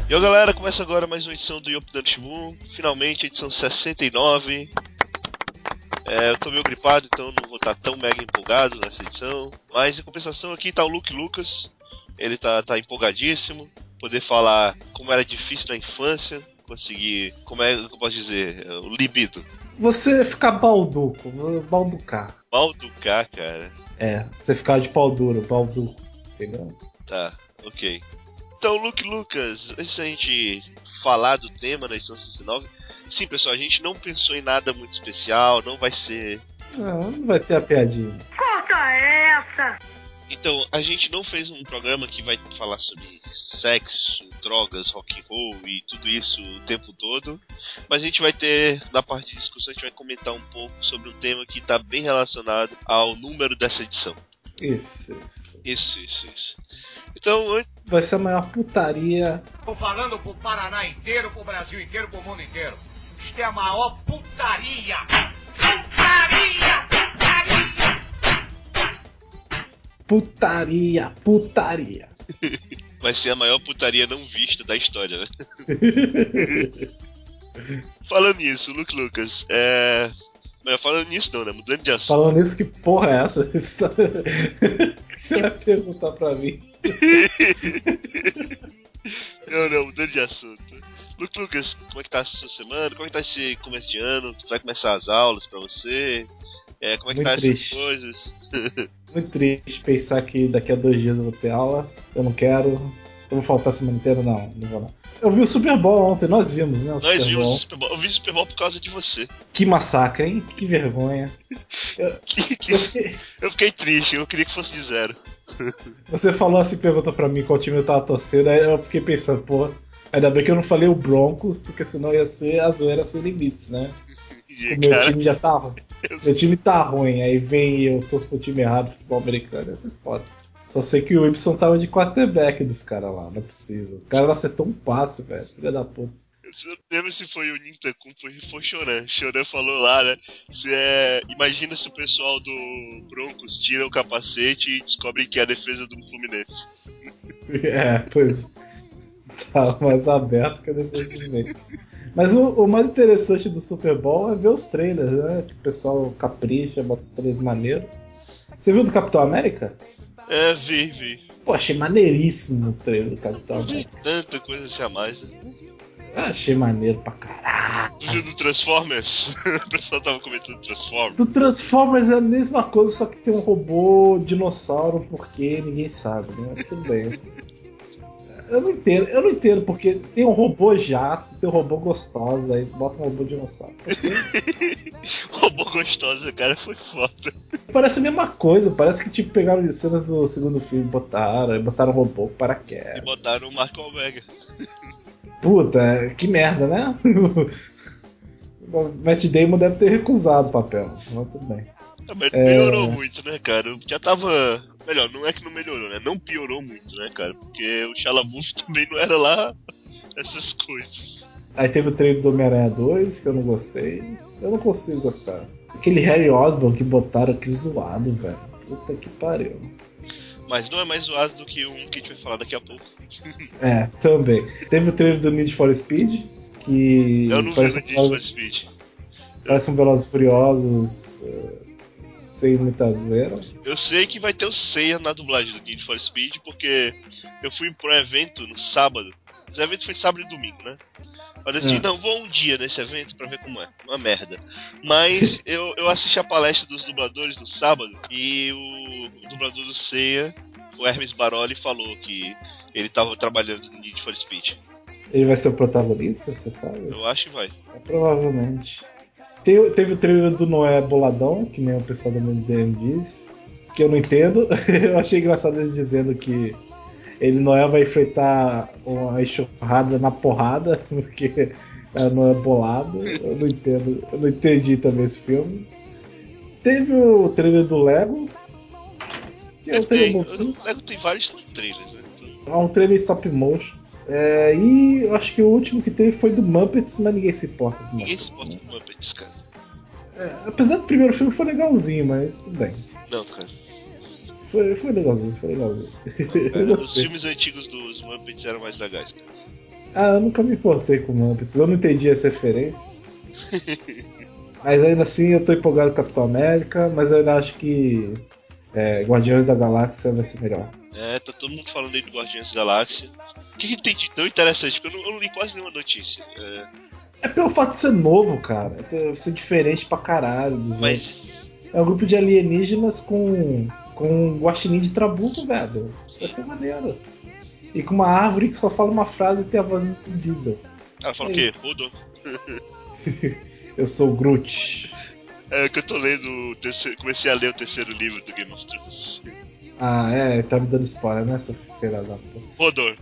E ó galera, começa agora mais uma edição do Yop Danishibun. Finalmente, edição 69. Eu tô meio gripado, então não vou estar tão mega empolgado nessa edição. Mas em compensação aqui tá o Luke Lucas. Ele tá empolgadíssimo. Poder falar como era difícil na infância. Conseguir, como é que eu posso dizer, o libido. Você ficar balduco, balducar. Balducar, cara. Você ficar de pau duro, balduco, entendeu? Tá, ok. Então, Luke Lucas, antes da gente falar do tema da edição 69, sim, pessoal, a gente não pensou em nada muito especial, não vai ser... Não vai ter a piadinha. Corta essa! Então, a gente não fez um programa que vai falar sobre sexo, drogas, rock and roll e tudo isso o tempo todo, mas a gente vai ter, na parte de discussão, a gente vai comentar um pouco sobre um tema que está bem relacionado ao número dessa edição. Isso. Então, vai ser a maior putaria. Tô falando pro Paraná inteiro, pro Brasil inteiro, pro mundo inteiro. Isto é a maior putaria! Putaria! Vai ser a maior putaria não vista da história, né? Falando nisso, Luke Lucas, falando nisso não, né? Mudando de assunto. Falando nisso, que porra é essa? O que você vai perguntar pra mim? Não, mudando de assunto. Luke Lucas, como é que tá a sua semana? Como é que tá esse começo de ano? Vai começar as aulas pra você? Como é que Muito tá triste. essas coisas? Muito triste pensar que daqui a 2 dias eu vou ter aula. Eu não quero. Eu vou faltar a semana inteira? Não vou não. Eu vi o Super Bowl ontem, nós vimos, né? Nós vimos o Super Bowl. Eu vi o Super Bowl por causa de você. Que massacre, hein? Que vergonha. Eu fiquei triste, eu queria que fosse de 0. Você falou assim, perguntou pra mim qual time eu tava torcendo, aí eu fiquei pensando, pô, ainda bem que eu não falei o Broncos, porque senão ia ser a zoeira sem limites, né? O meu time já tá ruim. Meu time tá ruim, aí vem eu torço pro time errado, futebol americano, ia ser foda. Só sei que o Y tava de quarterback dos caras lá, não é possível. O cara não acertou um passe, velho, filha da puta. Eu não lembro se foi o Nintakun, foi Choran. Choran falou lá, né? Imagina se o pessoal do Broncos tira o capacete e descobre que é a defesa do Fluminense. Pois. Tá mais aberto que a defesa do Fluminense. Mas o mais interessante do Super Bowl é ver os trailers, né? Que o pessoal capricha, bota os trailers maneiros. Você viu do Capitão América? Vi. Pô, achei maneiríssimo o trailer do Capitão América. Tanta coisa assim a mais, né? Achei maneiro pra caralho. Tu viu do Transformers? O pessoal tava comentando Transformers. Do Transformers é a mesma coisa, só que tem um robô dinossauro, porque ninguém sabe, né? Mas tudo bem. Eu não entendo, porque tem um robô jato, tem um robô gostosa, aí bota um robô dinossauro. Robô gostosa, cara, foi foda. Parece a mesma coisa, parece que tipo pegaram cenas do segundo filme, botaram um robô para quer. E botaram o Marco Alvega. Puta, que merda, né? O Matt Damon deve ter recusado o papel, mas tudo bem. Mas melhorou muito, né, cara? Já tava... Melhor, não é que não melhorou, né? Não piorou muito, né, cara? Porque o Shia LaBeouf também não era lá essas coisas. Aí teve o trailer do Homem-Aranha 2, que eu não gostei. Eu não consigo gostar. Aquele Harry Osborn que botaram, que zoado, velho. Puta que pariu. Mas não é mais zoado do que um que a gente vai falar daqui a pouco. Também. Teve o trailer do Need for Speed, que... Eu não vi o Need for Speed. Parece um Velozes e Furiosos... sem muita zoeira. Eu sei que vai ter o Seiya na dublagem do Need for Speed, porque eu fui pra um evento no sábado. O evento foi sábado e domingo, né? Falei assim, não, vou um dia nesse evento pra ver como é. Uma merda. Mas eu assisti a palestra dos dubladores no sábado e o dublador do Seiya, o Hermes Baroli, falou que ele tava trabalhando no Need for Speed. Ele vai ser o protagonista, você sabe? Eu acho que vai. Provavelmente. Teve o trailer do Noé Boladão, que nem o pessoal do MDM diz, que eu não entendo. Eu achei engraçado eles dizendo que Noé vai enfrentar uma enxurrada na porrada, porque não é bolado. Eu não entendo. Eu não entendi também esse filme. Teve o trailer do Lego. Que é um trailer o Lego tem vários trailers, né? É um trailer stop motion. E eu acho que o último que teve foi do Muppets, mas ninguém se importa com Muppets. Ninguém se importa com Muppets, cara. Apesar do primeiro filme foi legalzinho, mas tudo bem. Não, cara. Foi legalzinho. Não, cara, os filmes antigos dos Muppets eram mais legais, cara. Ah, eu nunca me importei com Muppets, eu não entendi essa referência. Mas ainda assim eu tô empolgado com Capitão América, mas eu ainda acho que Guardiões da Galáxia vai ser melhor. Tá todo mundo falando aí do Guardiões da Galáxia. O que tem de tão interessante? Porque eu não li quase nenhuma notícia. É pelo fato de ser novo, cara. É por ser diferente pra caralho dos outros. Mas. É um grupo de alienígenas com um guaxinim de trabuco, velho. Vai ser maneiro. E com uma árvore que só fala uma frase e tem a voz do Diesel. Ela fala É o quê? isso. Rodou. Eu sou o Groot. É que eu tô lendo o terceiro. Comecei a ler o terceiro livro do Game of Thrones. Ah, tá me dando spoiler, né, seu filho da puta? Rodor.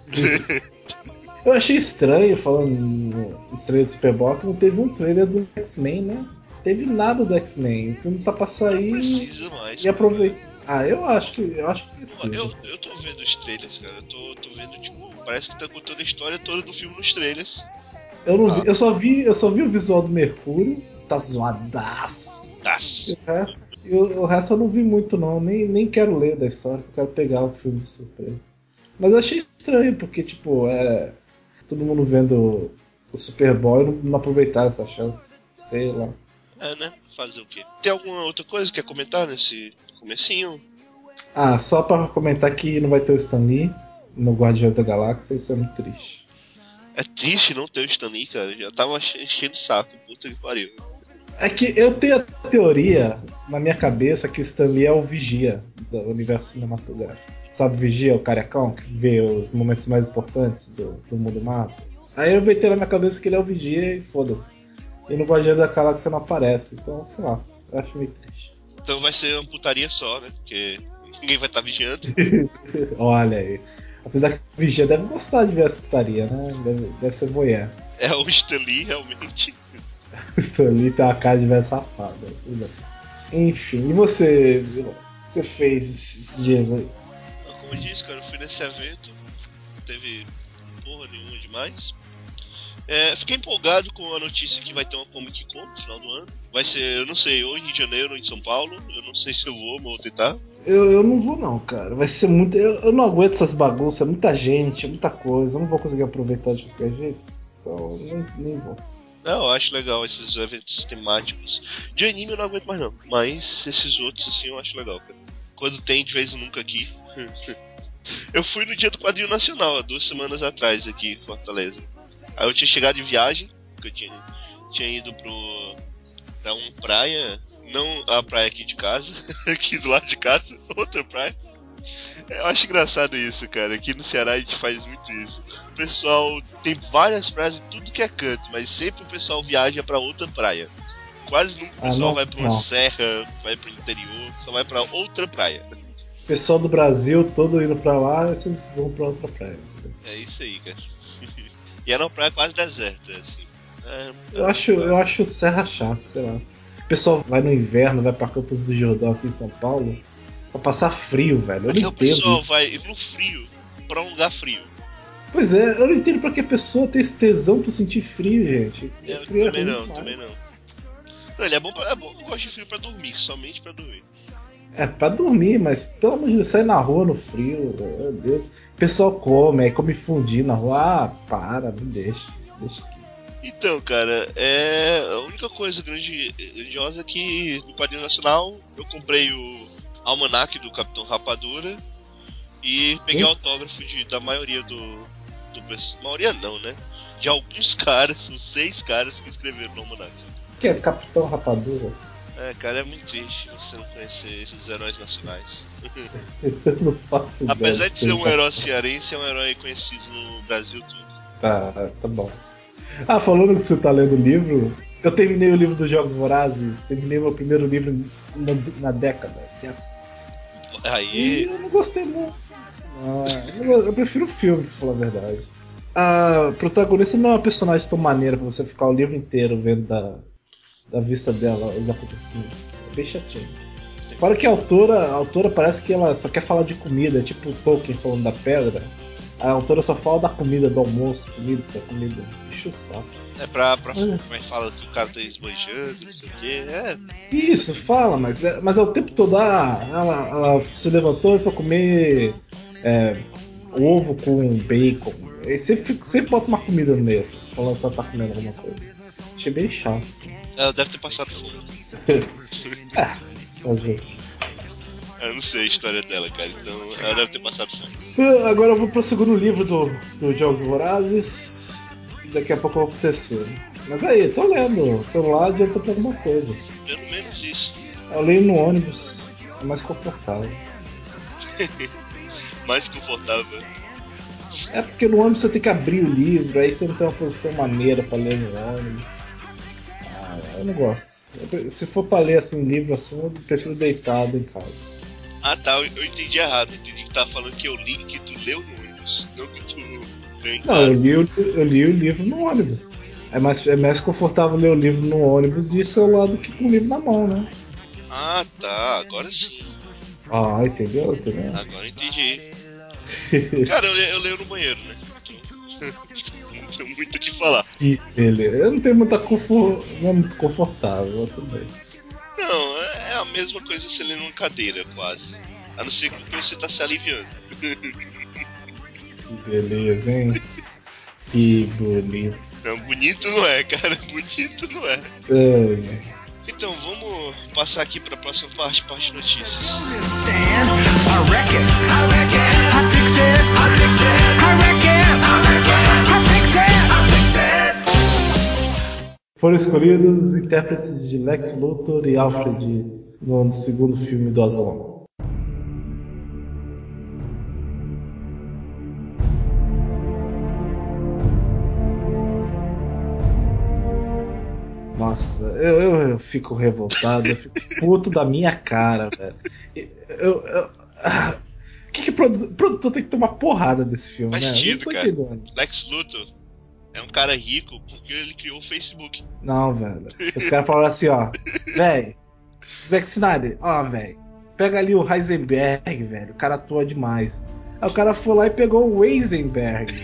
Eu achei estranho, falando estranho do Super Bowl, que não teve um trailer do X-Men, né? Teve nada do X-Men. O filme tá pra Não sair precisa mais, e cara. aproveitar. Ah, eu acho que Pô, precisa. eu tô vendo os trailers, cara. Eu tô vendo, tipo, parece que tá contando a história toda do filme nos trailers. Eu não Ah, vi, eu só vi o visual do Mercúrio, que tá zoadaço. das. O resto eu não vi muito não, nem quero ler da história, eu quero pegar o filme de surpresa. Mas eu achei estranho, porque tipo, todo mundo vendo o Super Bowl e não aproveitaram essa chance. Sei lá. Né? Fazer o quê? Tem alguma outra coisa que quer comentar nesse comecinho? Ah, só pra comentar que não vai ter o Stan Lee no Guardião da Galáxia, isso é muito triste. É triste não ter o Stan Lee, cara. Já tava enchendo o saco. Puta que pariu. É que eu tenho a teoria na minha cabeça que o Stan Lee é o vigia do universo cinematográfico. Sabe, o vigia, o carecão, que vê os momentos mais importantes do mundo Marvel? Aí eu inventei na minha cabeça que ele é o vigia e foda-se. E no Guardião da Galáxia não aparece, então sei lá, eu acho meio triste. Então vai ser uma putaria só, né? Porque ninguém vai estar vigiando. Olha aí. Apesar que o vigia deve gostar de ver essa putaria, né? Deve ser voyeur. É o Stan Lee, realmente. O Stan Lee tem uma cara de velho safado. Enfim, e você? O que você fez esses dias aí? Como eu disse, cara, eu fui nesse evento. Não teve porra nenhuma demais. Fiquei empolgado com a notícia que vai ter uma Comic Con no final do ano. Vai ser, eu não sei, ou em Rio de Janeiro ou em São Paulo. Eu não sei se eu vou, mas vou tentar. Eu não vou não, cara. Vai ser muito. Eu não aguento essas bagunças, é muita gente, é muita coisa. Eu não vou conseguir aproveitar de qualquer jeito. Então nem vou. Não, eu acho legal esses eventos temáticos. De anime eu não aguento mais não. Mas esses outros assim eu acho legal, cara. Quando tem de vez em nunca aqui. Eu fui no dia do quadrinho nacional, há 2 semanas atrás aqui em Fortaleza. Aí eu tinha chegado de viagem, que eu tinha ido pra uma praia, não a praia aqui de casa, aqui do lado de casa, outra praia. Eu acho engraçado isso, cara. Aqui no Ceará a gente faz muito isso. O pessoal tem várias praias em tudo que é canto, mas sempre o pessoal viaja pra outra praia. Quase nunca o pessoal vai pra uma serra, vai pro interior, só vai pra outra praia. O pessoal do Brasil todo indo pra lá, vocês vão pra outra praia. É isso aí, cara. E era uma praia quase deserta, assim. Eu acho Serra chato, sei lá. O pessoal vai no inverno, vai pra Campos do Jordão aqui em São Paulo, pra passar frio, velho. Eu não Aqui o entendo pessoal isso. vai no frio, pra um lugar frio. Pois é, eu não entendo pra que a pessoa tem esse tesão por sentir frio, gente. Eu Frio é também ruim não, demais. também não. Não, ele é bom, é bom. Eu gosto de frio pra dormir, somente pra dormir. É pra dormir, mas pelo amor de Deus, sai na rua no frio, meu Deus. O pessoal come, aí come fundir na rua. Ah, para, me deixa. Deixa aqui. Então, cara, a única coisa grandiosa é que no quadrinho nacional eu comprei o almanaque do Capitão Rapadura e peguei autógrafo da maioria maioria não, né? De alguns caras, uns 6 caras que escreveram no almanaque. Que é Capitão Rapadura? Cara, é muito triste você não conhecer esses heróis nacionais. Eu não faço ideia. Apesar de ser um herói cearense, é um herói conhecido no Brasil todo. Tá bom. Ah, falando que você tá lendo o livro, eu terminei o livro dos Jogos Vorazes, terminei meu primeiro livro na década. Yes. Aí. E eu não gostei muito. Eu prefiro o filme, pra falar a verdade. A protagonista não é uma personagem tão maneira pra você ficar o livro inteiro vendo da vista dela os acontecimentos. É bem chatinho. Fora que a autora parece que ela só quer falar de comida, tipo o Tolkien falando da pedra. A autora só fala da comida, do almoço, comida. Enche o saco. Como é que fala que o cara tá esbanjando, não sei o quê. Isso, fala, mas é o tempo todo. Ela se levantou e foi comer ovo com bacon. Ele sempre bota uma comida no meio, assim, falando que ela tá comendo alguma coisa. Achei bem chato, assim. Ela deve ter passado fome. Fazer. Eu não sei a história dela, cara, então ela deve ter passado fome. Agora eu vou pro segundo livro do Jogos Vorazes. Daqui a pouco eu vou pro terceiro. Mas aí, tô lendo. O celular adianta pra alguma coisa. Pelo menos isso. Eu leio no ônibus. É mais confortável. Mais confortável. É porque no ônibus você tem que abrir o livro, aí você não tem uma posição maneira pra ler no ônibus. Eu não gosto. Se for pra ler assim, livro assim, eu prefiro deitado em casa. Ah tá, eu entendi errado. Eu entendi que tava falando que eu li que tu leu no ônibus, não que tu leu em casa. Não, eu li o livro no ônibus. É mais confortável ler o livro no ônibus de celular do que com o livro na mão, né? Ah tá, agora sim. Ah, entendeu? Agora eu entendi. Cara, eu leio no banheiro, né? Não tenho muito o que falar. Que beleza. Eu não tenho muita conforto. Não é muito confortável, mas tudo bem. Não, é a mesma coisa você ler numa cadeira, quase. A não ser que você tá se aliviando. Que beleza, hein? Que bonito. Não, bonito não é, cara. Bonito não é. Ai. Então, vamos passar aqui pra próxima parte de notícias. Foram escolhidos intérpretes de Lex Luthor e Alfred no segundo filme do Azul. Nossa, eu fico revoltado, eu fico puto da minha cara, velho. Que o produtor tem que tomar porrada desse filme, Faz né? sentido, Eu não tô cara. entendendo. Lex Luthor é um cara rico porque ele criou o Facebook. Não, velho. Os caras falaram assim, ó. Velho, Zack Snyder, ó, velho. Pega ali o Heisenberg, velho. O cara atua demais. Aí o cara foi lá e pegou o Weisenberg,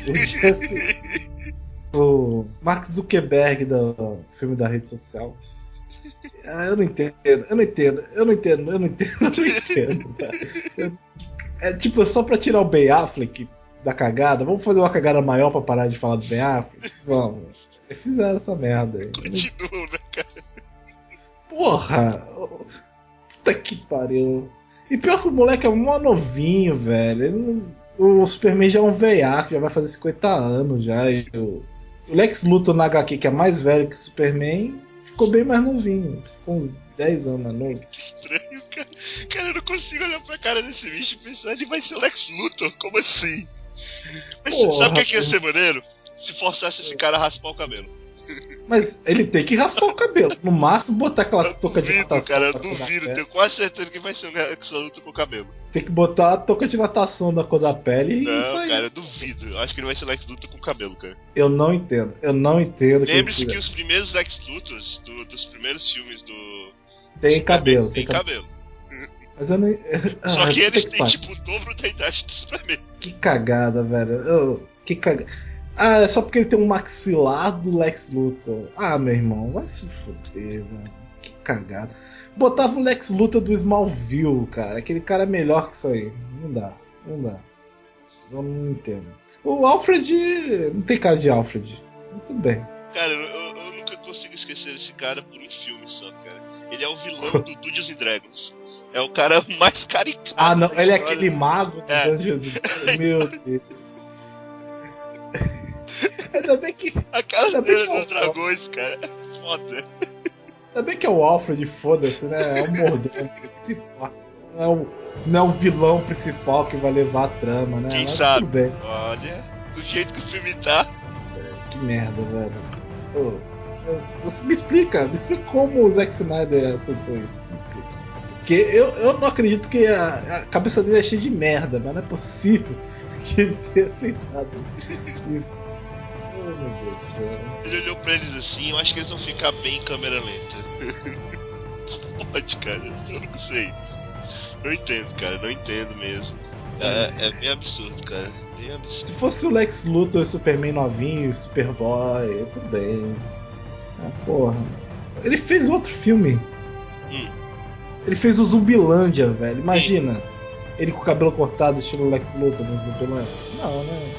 o Mark Zuckerberg do filme da rede social. Eu não entendo. Velho. É tipo, só pra tirar o Ben Affleck da cagada. Vamos fazer uma cagada maior pra parar de falar do Ben Affleck? Vamos. Eles fizeram essa merda aí. Continua, né, cara? Porra! Puta que pariu. E pior que o moleque é mó novinho, velho. O Superman já é um veiaco, já vai fazer 50 anos já. E o Lex Luthor na HQ, que é mais velho que o Superman, ficou bem mais novinho. Ficou uns 10 anos mais novo. Que estranho, cara. Cara, eu não consigo olhar pra cara desse bicho e pensar, ele vai ser o Lex Luthor, como assim? Mas Porra, sabe o que ia ser maneiro? Se forçasse esse cara a raspar o cabelo. Mas ele tem que raspar o cabelo. No máximo, botar aquelas toucas de natação. Cara, eu da cor da duvido, pele. tenho quase certeza que vai ser um Lex Luthor com cabelo. Tem que botar a touca de natação da cor da pele e isso Não, aí. cara, eu duvido. Eu acho que ele vai ser Lex Luthor com cabelo, cara. Eu não entendo. Lembre-se que os primeiros Lex Luthors dos primeiros filmes do tem Superman cabelo. tem cabelo. Mas eu não. Só que eles têm pariu. tipo o dobro da idade do Superman. Que cagada, velho. Que cagada. Ah, é só porque ele tem um maxilar do Lex Luthor. Ah, meu irmão, vai se fuder, velho. Que cagada. Botava o Lex Luthor do Smallville, cara. Aquele cara é melhor que isso aí. Não dá. Eu não entendo. O Alfred não tem cara de Alfred. Muito bem. Cara, eu nunca consigo esquecer esse cara por um filme só, cara. Ele é o vilão do Dungeons and Dragons. É o cara mais caricato. Ah, não, ele é história. aquele mago do É. Dungeons and Dragons. Meu Deus. Ainda bem que. A cara Ainda bem dele que é dos o- dragões, cara. Foda. Ainda bem que é o Alfred, foda-se, né? É o mordomo principal. Não é o vilão principal que vai levar a trama, né? Quem Mas sabe? tudo bem. Olha, do jeito que o filme tá. Que merda, velho. Você me explica como o Zack Snyder aceitou isso. Me explica. Porque eu não acredito que a cabeça dele é cheia de merda, mas não é possível que ele tenha aceitado isso. Oh, meu Deus do céu. Ele olhou pra eles assim, eu acho que eles vão ficar bem em câmera lenta. Pode, cara, eu não sei. Não entendo, cara, não entendo mesmo. É bem absurdo, cara. Bem absurdo. Se fosse o Lex Luthor, Superman novinho, Superboy, tudo bem. Ah, porra. Ele fez outro filme. Ele fez o Zumbilândia, velho. Imagina. Ele com o cabelo cortado, estilo Lex Luthor no Zumbilândia. Não, né?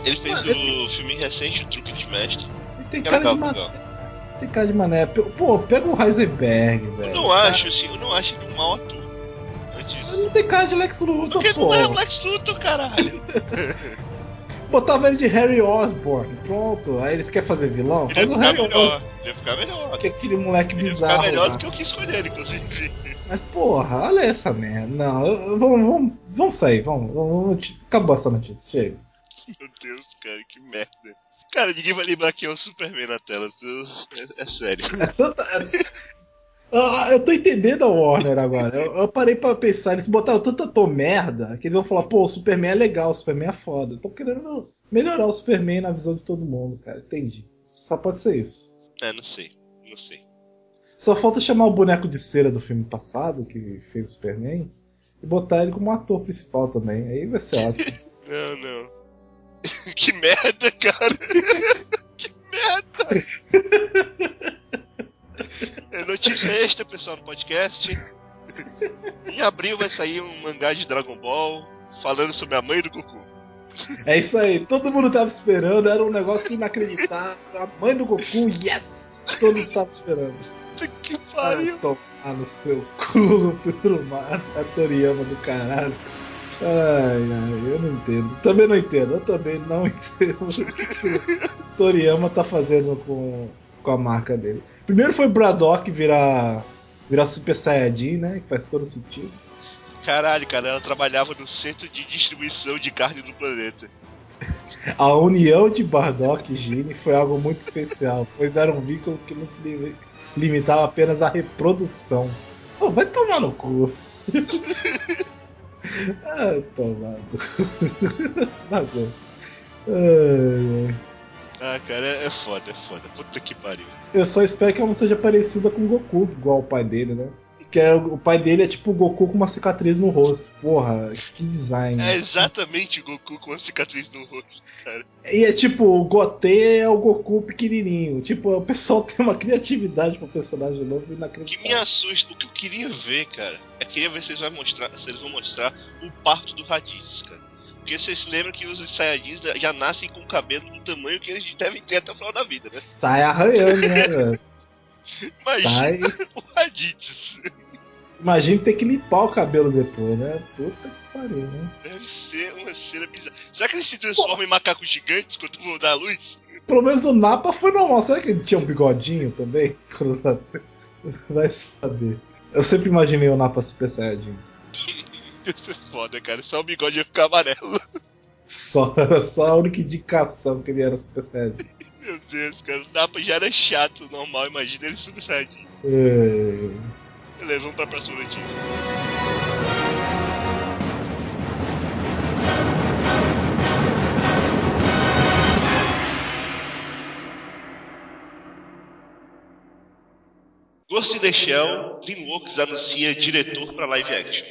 Ele fez o filme recente, O Truque de Mestre. Tem Que é cara legal, de mané. legal. Tem cara de mané. Pô, pega o Heisenberg, velho. Eu não acho, assim, eu não acho ele um mau ator. Antes. Não tem cara de Lex Luthor, Porque pô. não é o Lex Luthor, caralho. Botava ele de Harry Osborn. Pronto. Aí eles querem fazer vilão? Ele Faz ia o ficar Harry melhor. Osborn, Ele ia ficar melhor. que é aquele moleque Ele ia bizarro ficar melhor lá. do que eu quis escolher, inclusive. Mas porra, olha essa merda. Não, vamos sair. Acabou essa notícia. Chega. Meu Deus, cara, que merda. Cara, ninguém vai lembrar quem é o Superman na tela. É sério. É tanta. Eu tô entendendo a Warner agora. Eu parei pra pensar, eles botaram tanta merda que eles vão falar, pô, o Superman é legal, o Superman é foda. Estão querendo melhorar o Superman na visão de todo mundo, cara. Entendi. Só pode ser isso. Não sei. Não sei. Só falta chamar o boneco de cera do filme passado, que fez o Superman, e botar ele como ator principal também. Aí vai ser ótimo. Não. Que merda, cara. Que merda. É notícia extra, pessoal, no podcast. Em abril vai sair um mangá de Dragon Ball falando sobre a mãe do Goku. É isso aí, todo mundo tava esperando, era um negócio inacreditável. A mãe do Goku, yes! Todos estavam esperando. Puta que pariu. Tomar no seu cu, turma. A Toriyama do caralho. Ai, eu não entendo. Também não entendo, eu também não entendo o que o Toriyama tá fazendo com a marca dele. Primeiro foi Braddock virar Super Saiyajin, né? Que faz todo sentido. Caralho, cara, ela trabalhava no centro de distribuição de carne do planeta. A união de Bardock e Gene foi algo muito especial, pois era um vínculo que não se limitava apenas à reprodução. Oh, vai tomar no cu. Tomar no cu. Tá bom. Cara, é foda. Puta que pariu. Eu só espero que ela não seja parecida com o Goku, igual o pai dele, né? Que o pai dele é tipo o Goku com uma cicatriz no rosto. Porra, que design. É exatamente o Goku com a cicatriz no rosto, cara. E é tipo, o Gotê é o Goku pequenininho. Tipo, o pessoal tem uma criatividade pro personagem novo O inacreditável. que me assusta, o que eu queria ver, cara, queria ver se eles vão mostrar o parto do Raditz, cara. Porque vocês se lembram que os Saiyajins já nascem com o cabelo do tamanho que eles devem ter até o final da vida, né? Sai arranhando, né, velho? Imagina o Raditz. Imagina ter que limpar o cabelo depois, né? Puta que pariu, né? Deve ser uma cena bizarra. Será que eles se transformam em macacos gigantes quando vão dar a luz? Pelo menos o Nappa foi normal. Será que ele tinha um bigodinho também? Quando nasceu? Vai saber. Eu sempre imaginei o Nappa Super Saiyajin. Isso é foda, cara. Só o bigode ia ficar amarelo. Só a única indicação que ele era Super Saiyajin. Meu Deus, cara. O Napa já era chato, normal. Imagina ele Super Saiyajin. Beleza, vamos pra próxima notícia. Ghost in the Shell, DreamWorks anuncia diretor para live action.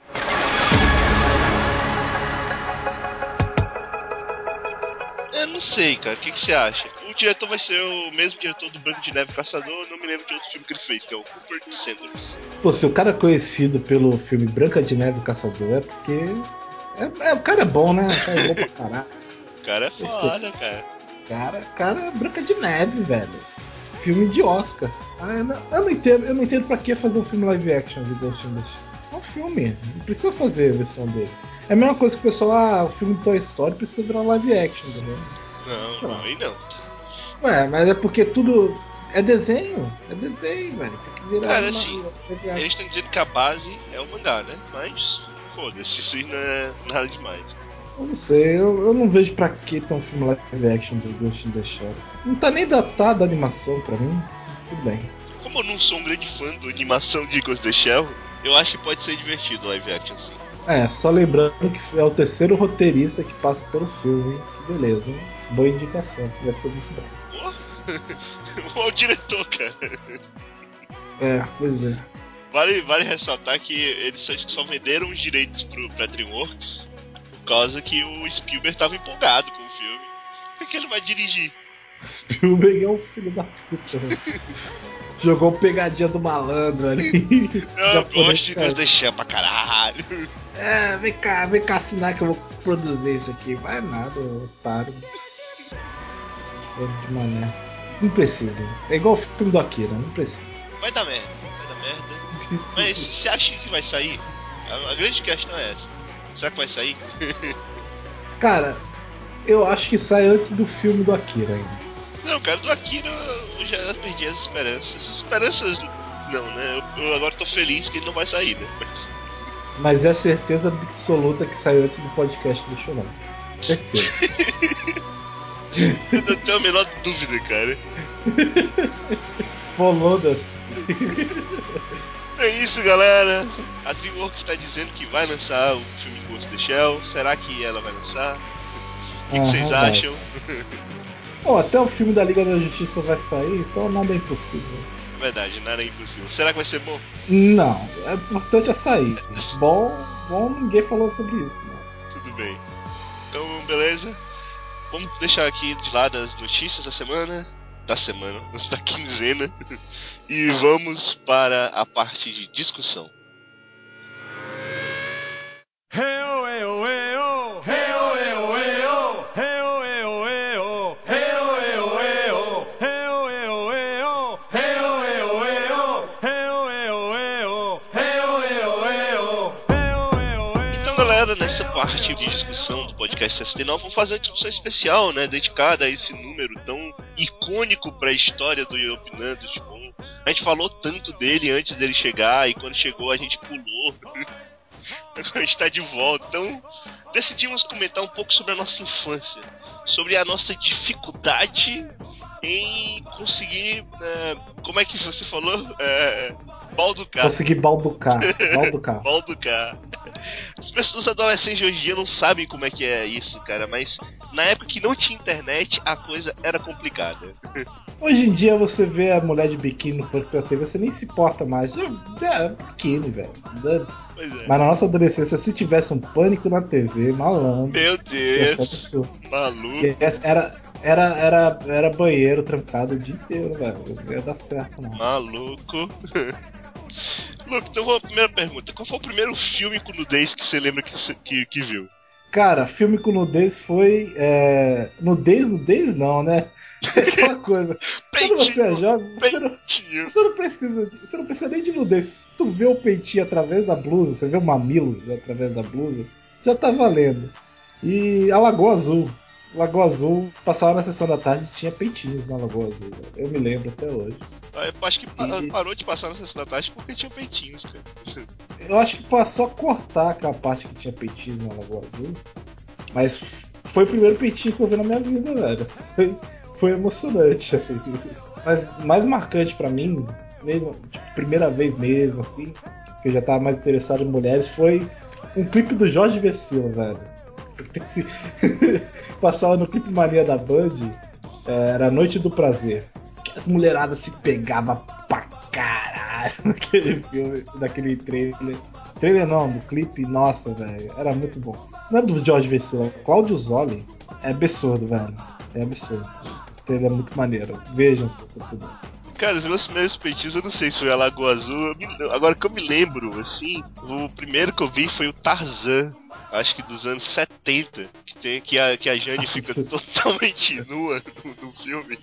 Eu não sei, cara. O que você acha? O diretor vai ser o mesmo diretor do Branco de Neve Caçador. Não me lembro que outro filme que ele fez, que é o Rupert Sanders. Pô, se o cara é conhecido pelo filme Branca de Neve Caçador é porque... o cara é bom, né? O cara é bom pra caralho. O cara é foda, cara. Cara é Branca de Neve, velho. Filme de Oscar. Eu não entendo pra que fazer um filme live action de Ghost in the Shell. É um filme, não precisa fazer a versão dele. É a mesma coisa que o pessoal, o filme de Toy Story precisa virar live action, entendeu? Não, aí não. Ué, mas é porque tudo é desenho, velho. Tem que virar cara, assim, eles estão dizendo que a base é o mangá, né? Mas, foda-se, isso aí não é nada demais. Eu não sei, eu não vejo pra que ter um filme live action do Ghost in the Shell. Não tá nem datado a animação pra mim, mas tudo bem. Como eu não sou um grande fã da animação de Ghost in the Shell, eu acho que pode ser divertido live action, sim. Só lembrando que é o terceiro roteirista que passa pelo filme, hein? Beleza, hein? Boa indicação, vai ser muito bom. Olha o diretor, cara. Pois é. Vale ressaltar que eles só venderam os direitos pra DreamWorks por causa que o Spielberg tava empolgado com o filme. Por que ele vai dirigir? Spielberg é um filho da puta. Jogou pegadinha do malandro ali. Eu gosto de Deus deixar pra caralho. Vem cá assinar que eu vou produzir isso aqui. Vai nada, otário. De mané. Não precisa. É igual o filme do Akira, não precisa. Vai dar merda. Mas você acha que vai sair? A grande questão é essa. Será que vai sair? Cara, eu acho que sai antes do filme do Akira ainda. Não, cara, do Akira eu já perdi as esperanças. Esperanças não, né? Eu agora tô feliz que ele não vai sair, né? Mas é certeza absoluta que sai antes do podcast do Chorão. Certeza. Eu não tenho a menor dúvida, cara. Foda-se. É isso, galera. A DreamWorks tá dizendo que vai lançar o filme Ghost in the Shell. Será que ela vai lançar? O que vocês acham? Bom, até o filme da Liga da Justiça vai sair, então nada é impossível. É verdade, nada é impossível. Será que vai ser bom? Não, é importante é sair. Bom, ninguém falou sobre isso, né? Tudo bem. Então, beleza. Vamos deixar aqui de lado as notícias da semana. Da quinzena. E vamos para a parte de discussão. Nessa parte de discussão do podcast 69, vamos fazer uma discussão especial, né, dedicada a esse número tão icônico para a história do Opinando. Tipo, a gente falou tanto dele antes dele chegar e quando chegou a gente pulou. A gente tá de volta. Então decidimos comentar um pouco sobre a nossa infância, sobre a nossa dificuldade em conseguir, como é que você falou? Balducar. Consegui balducar. Balducar. Os adolescentes de hoje em dia não sabem como é que é isso, cara, mas na época que não tinha internet, a coisa era complicada. Hoje em dia você vê a mulher de biquíni no Pânico da TV, você nem se importa mais. Já é biquíni, velho. Pois é. Mas na nossa adolescência, se tivesse um Pânico na TV, malandro. Meu Deus. Absurdo. Maluco. Era banheiro trancado o dia inteiro, velho. Não ia dar certo, não. Maluco. Luke, então a primeira pergunta. Qual foi o primeiro filme com nudez que você lembra que viu? Cara, filme com nudez foi. Nudez não, né? Aquela coisa. Quando você é jovem, você não precisa nem de nudez. Se tu vê o peitinho através da blusa, você vê o mamilos através da blusa, já tá valendo. E a Lagoa Azul. Lagoa Azul, passava na sessão da tarde e tinha peitinhos na Lagoa Azul. Eu me lembro até hoje. Eu acho que parou de passar na sessão da tarde porque tinha peitinhos, cara. Eu acho que passou a cortar aquela parte que tinha peitinhos na Lagoa Azul. Mas foi o primeiro peitinho que eu vi na minha vida, velho. Foi emocionante, assim. Mas mais marcante pra mim, mesmo, tipo, primeira vez mesmo, assim, que eu já tava mais interessado em mulheres, foi um clipe do Jorge Vecila, velho. Passava no Clipe Mania da Band, era a Noite do Prazer. Que as mulheradas se pegavam pra caralho naquele filme, naquele trailer. Trailer não, no clipe, nossa, velho, era muito bom. Não é do Jorge Vecila, é Cláudio Zoli. É absurdo, velho. É absurdo. Esse trailer é muito maneiro. Vejam se você puder. Cara, os meus primeiros peitinhos, eu não sei se foi a Lagoa Azul. Agora que eu me lembro, assim, o primeiro que eu vi foi o Tarzan. Acho que dos anos 70. Que a Jane fica totalmente nua no filme.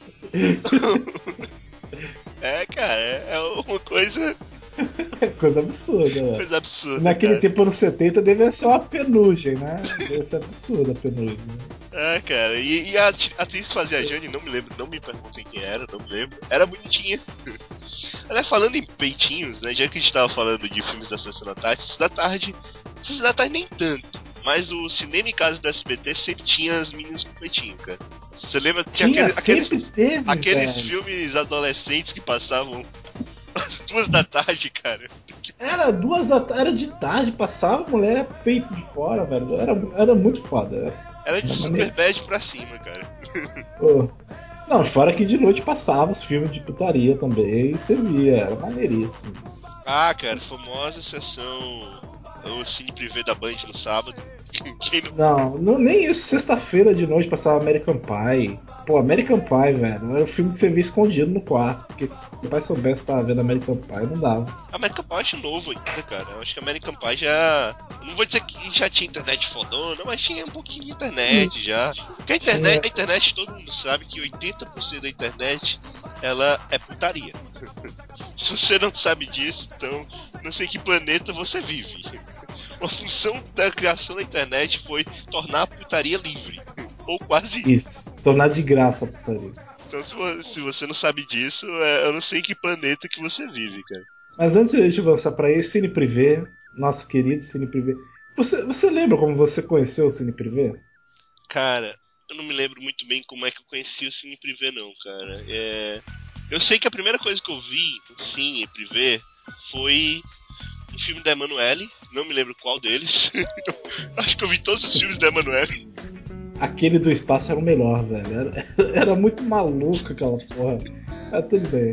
Cara, é uma coisa. Coisa absurda, velho. Coisa absurda. Naquele tempo, anos 70, devia ser uma penugem, né? Devia ser absurda a penugem. Cara, e a atriz que fazia a Jane, não me lembro, não me perguntem quem era, não me lembro. Era bonitinha. Aliás, falando em peitinhos, né? Já que a gente tava falando de filmes da Sessão da Tarde, Sessão da Tarde nem tanto. Mas o Cinema em Casa do SBT sempre tinha as meninas com peitinho, cara. Você lembra que aqueles filmes adolescentes que passavam às 2 da tarde, cara? Era 2 da tarde, era de tarde, passava mulher peito de fora, velho. Era muito foda. Era de super bad pra cima, cara. Oh. Não, fora que de noite passava os filmes de putaria também, e você via, era maneiríssimo. Cara, famosa sessão o Cine Privé da Band no sábado. Quem não... Não, nem isso. Sexta-feira de noite passava American Pie. Pô, American Pie, velho. Era o filme que você via escondido no quarto. Porque se o pai soubesse que tava vendo American Pie, não dava. American Pie eu acho novo ainda, cara. Eu acho que American Pie já... Não vou dizer que já tinha internet fodona, mas tinha um pouquinho de internet já. Porque a internet todo mundo sabe que 80% da internet, ela é putaria. Se você não sabe disso, então não sei que planeta você vive. Uma função da criação da internet foi tornar a putaria livre. Ou quase isso. Isso. Tornar de graça a putaria. Então se você não sabe disso, eu não sei que planeta que você vive, cara. Mas antes de a gente avançar pra aí, Cine Privé, nosso querido Cine Privé. Você lembra como você conheceu o Cine Privé? Cara, eu não me lembro muito bem como é que eu conheci o Cine Privé não, cara. Eu sei que a primeira coisa que eu vi no Cine Privé foi um filme da Emanuele, não me lembro qual deles. Acho que eu vi todos os filmes da Emanuele. Aquele do espaço era o melhor, velho. Era muito maluco aquela porra. Ah, tudo bem.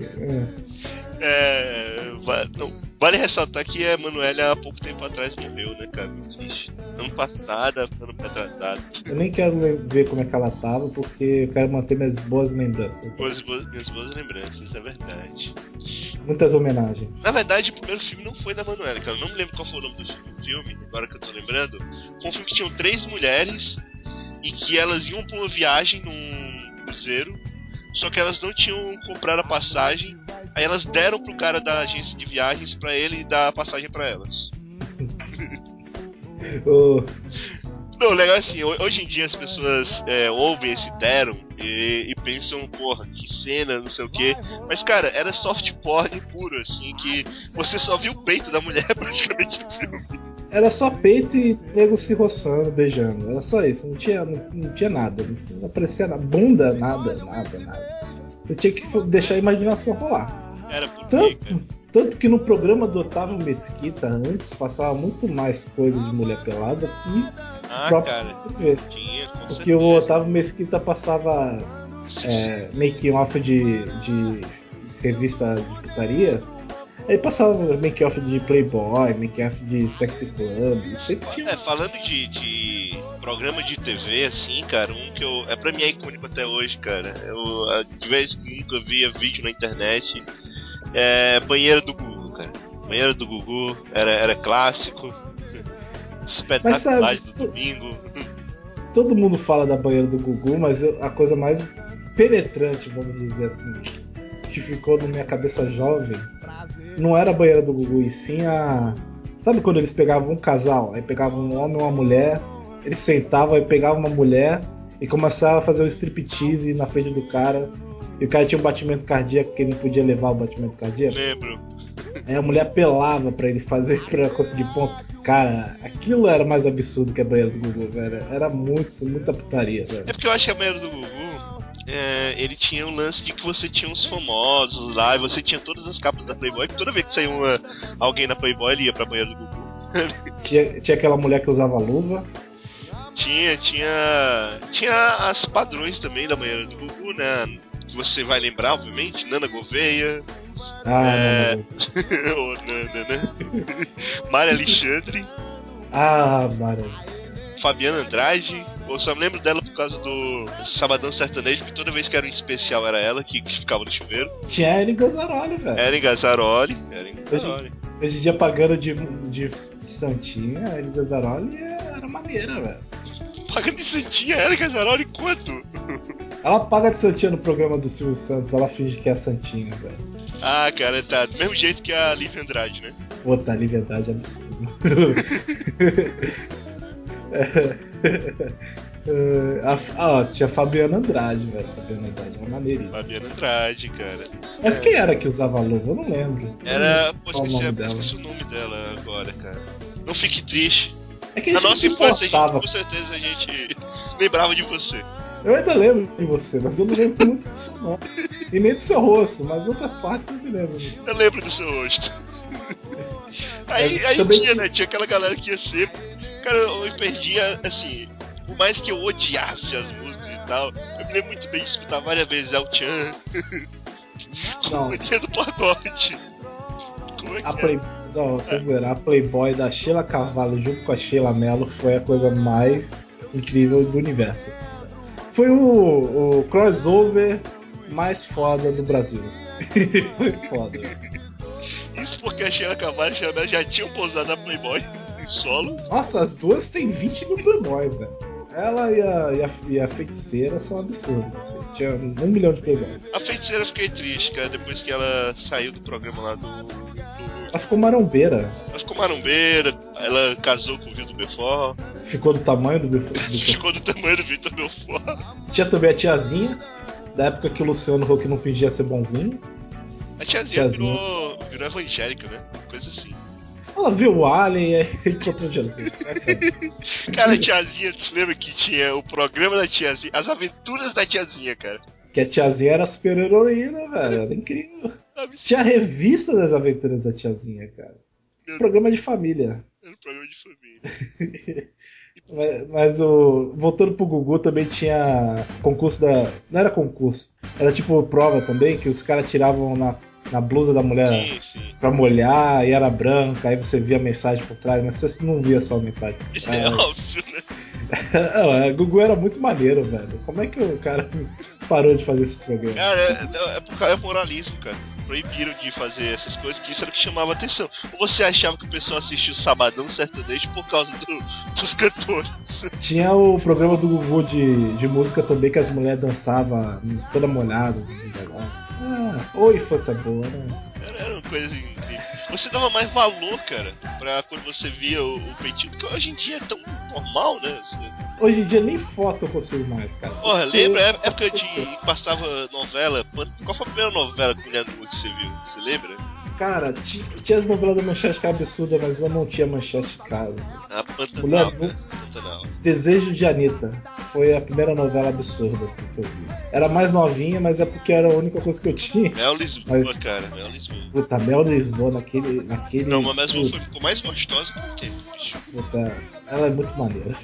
Vale ressaltar que a Emanuele há pouco tempo atrás morreu, né, cara? Muito triste. Ano passado, ano retrasado. Eu nem quero ver como é que ela tava, porque eu quero manter minhas boas lembranças. Minhas boas lembranças, é verdade. Muitas homenagens. Na verdade, o primeiro filme não foi da Emanuele, cara. Eu não me lembro qual foi o nome do filme, agora que eu tô lembrando. Foi um filme que tinham 3 mulheres e que elas iam pra uma viagem num cruzeiro, só que elas não tinham comprado a passagem. Aí elas deram pro cara da agência de viagens pra ele dar a passagem pra elas. Não, legal assim, hoje em dia as pessoas ouvem esse deram e pensam, porra, que cena, não sei o que. Mas cara, era soft porn puro, assim, que você só viu o peito da mulher praticamente no filme. Era só peito e nego se roçando, beijando. Era só isso, não tinha nada. Não aparecia nada. Bunda, nada. Você tinha que deixar a imaginação rolar. Era por Tanto que no programa do Otávio Mesquita antes passava muito mais coisa de mulher pelada que o próprio CTV. Porque o Otávio Mesquita passava making-off de revista de putaria. Aí passava make-off de Playboy, make-off de Sexy Club, sempre tinha. Falando de programa de TV, assim, cara, um que pra mim é icônico até hoje, cara. De vez que nunca via vídeo na internet. Banheiro do Gugu, cara. Banheiro do Gugu era clássico. Espetacular do domingo. Todo mundo fala da banheira do Gugu, mas a coisa mais penetrante, vamos dizer assim, que ficou na minha cabeça jovem, não era a banheira do Gugu, e sim a... Sabe quando eles pegavam um casal, aí pegavam um homem e uma mulher, eles sentavam, aí pegavam uma mulher e começavam a fazer um striptease na frente do cara, e o cara tinha um batimento cardíaco que ele não podia levar o batimento cardíaco. Lembro. Aí a mulher apelava pra ele fazer, pra conseguir pontos. Cara, aquilo era mais absurdo que a banheira do Gugu, velho. Era muita putaria, velho. É porque eu acho que a banheira do Gugu, ele tinha um lance de que você tinha uns famosos lá, e você tinha todas as capas da Playboy, que toda vez que saía alguém na Playboy, ele ia pra banheira do Gugu. Tinha aquela mulher que usava luva. Tinha as padrões também da banheira do Gugu, né? Que você vai lembrar, obviamente, Nana Gouveia. Nana. Mária Alexandre. Mária. Fabiana Andrade. Eu só me lembro dela por causa do Sabadão Sertanejo, porque toda vez que era um especial era ela que ficava no chuveiro. Tinha Erin Gazzaroli, velho. Erin Gazzaroli. Hoje em dia pagando de santinha, a Erin Gazzaroli era maneira, velho. Pagando de santinha, Erin Gazzaroli quanto? Ela paga de santinha no programa do Silvio Santos, ela finge que é santinha, velho. Ah, cara, tá do mesmo jeito que a Lívia Andrade, né? Pô, tá, a Lívia Andrade é absurdo. Tinha a Fabiana Andrade, velho. Fabiana Andrade era maneiríssima. Fabiana Andrade, cara. Mas quem era que usava luva? Eu não lembro. Esqueci o nome dela agora, cara. Não fique triste. É que na nossa infância, com certeza a gente lembrava de você. Eu ainda lembro de você, mas eu não lembro muito do seu nome. E nem do seu rosto, mas outras partes eu me lembro. Eu lembro do seu rosto. Aí tinha aquela galera que ia ser. Cara, eu perdia, assim, por mais que eu odiasse as músicas e tal, eu me lembro muito bem de escutar várias vezes El Chan. Companhia do Pagode. Como é que Não, vocês verão, a Playboy da Sheila Carvalho junto com a Sheila Mello foi a coisa mais incrível do universo. Assim. Foi o crossover mais foda do Brasil. Assim. Foi foda. Isso porque a Sheila Carvalho e a Sheila Mello já tinham pousado na Playboy em solo. Nossa, as duas têm 20 no Playboy, velho. Ela e a feiticeira são absurdas. Assim. Tinha 1 milhão de Playboys. A feiticeira eu fiquei triste, cara, depois que ela saiu do programa lá do Ela ficou marombeira. ela ficou marombeira, ela casou com o Vitor Belfort. Ficou do tamanho do Ficou do tamanho do Vitor Belfort. Tinha também a tiazinha, da época que o Luciano Huck não fingia ser bonzinho. A tiazinha. Virou evangélica, né? Coisa assim. Ela viu o Alien e aí encontrou Jesus. Cara, a tiazinha, tu lembra que tinha o programa da tiazinha, as aventuras da tiazinha, cara. Que a tiazinha era super heroína, velho. Era incrível. Tinha a revista das aventuras da tiazinha, cara. Programa de família. Era um programa de família. Mas voltando pro Gugu, também tinha concurso da. Não era concurso, era tipo prova também, que os caras tiravam na blusa da mulher Sim. pra molhar e era branca, aí você via a mensagem por trás, mas você não via só a mensagem por trás. É óbvio, né? Gugu era muito maneiro, velho. Como é que o cara parou de fazer esses programas? Cara, é por causa do moralismo, cara. Proibiram de fazer essas coisas, que isso era o que chamava atenção. Ou você achava que o pessoal assistia o Sabadão Sertanejo por causa dos cantores? Tinha o programa do Gugu de música também, que as mulheres dançavam toda molhada no negócio. Oi, força boa, né? Era uma coisa incrível. Você dava mais valor, cara, pra quando você via o peitinho, porque hoje em dia é tão normal, né? Hoje em dia nem foto eu consigo mais, cara. Porra, lembra a época que passava novela? Qual foi a primeira novela com mulher nua que você viu? Você lembra? Cara, tinha as novelas da Manchete que era absurda, mas eu não tinha Manchete em casa. Pantanal, cara. Pantanal. Desejo de Anitta foi a primeira novela absurda assim, que eu vi. Era mais novinha, mas é porque era a única coisa que eu tinha. Mel Lisboa, cara. Mel Lisboa. Puta, Mel Lisboa naquele. Não, mas Mel Lisboa ficou mais gostosa com o tempo, bicho. Puta, ela é muito maneira.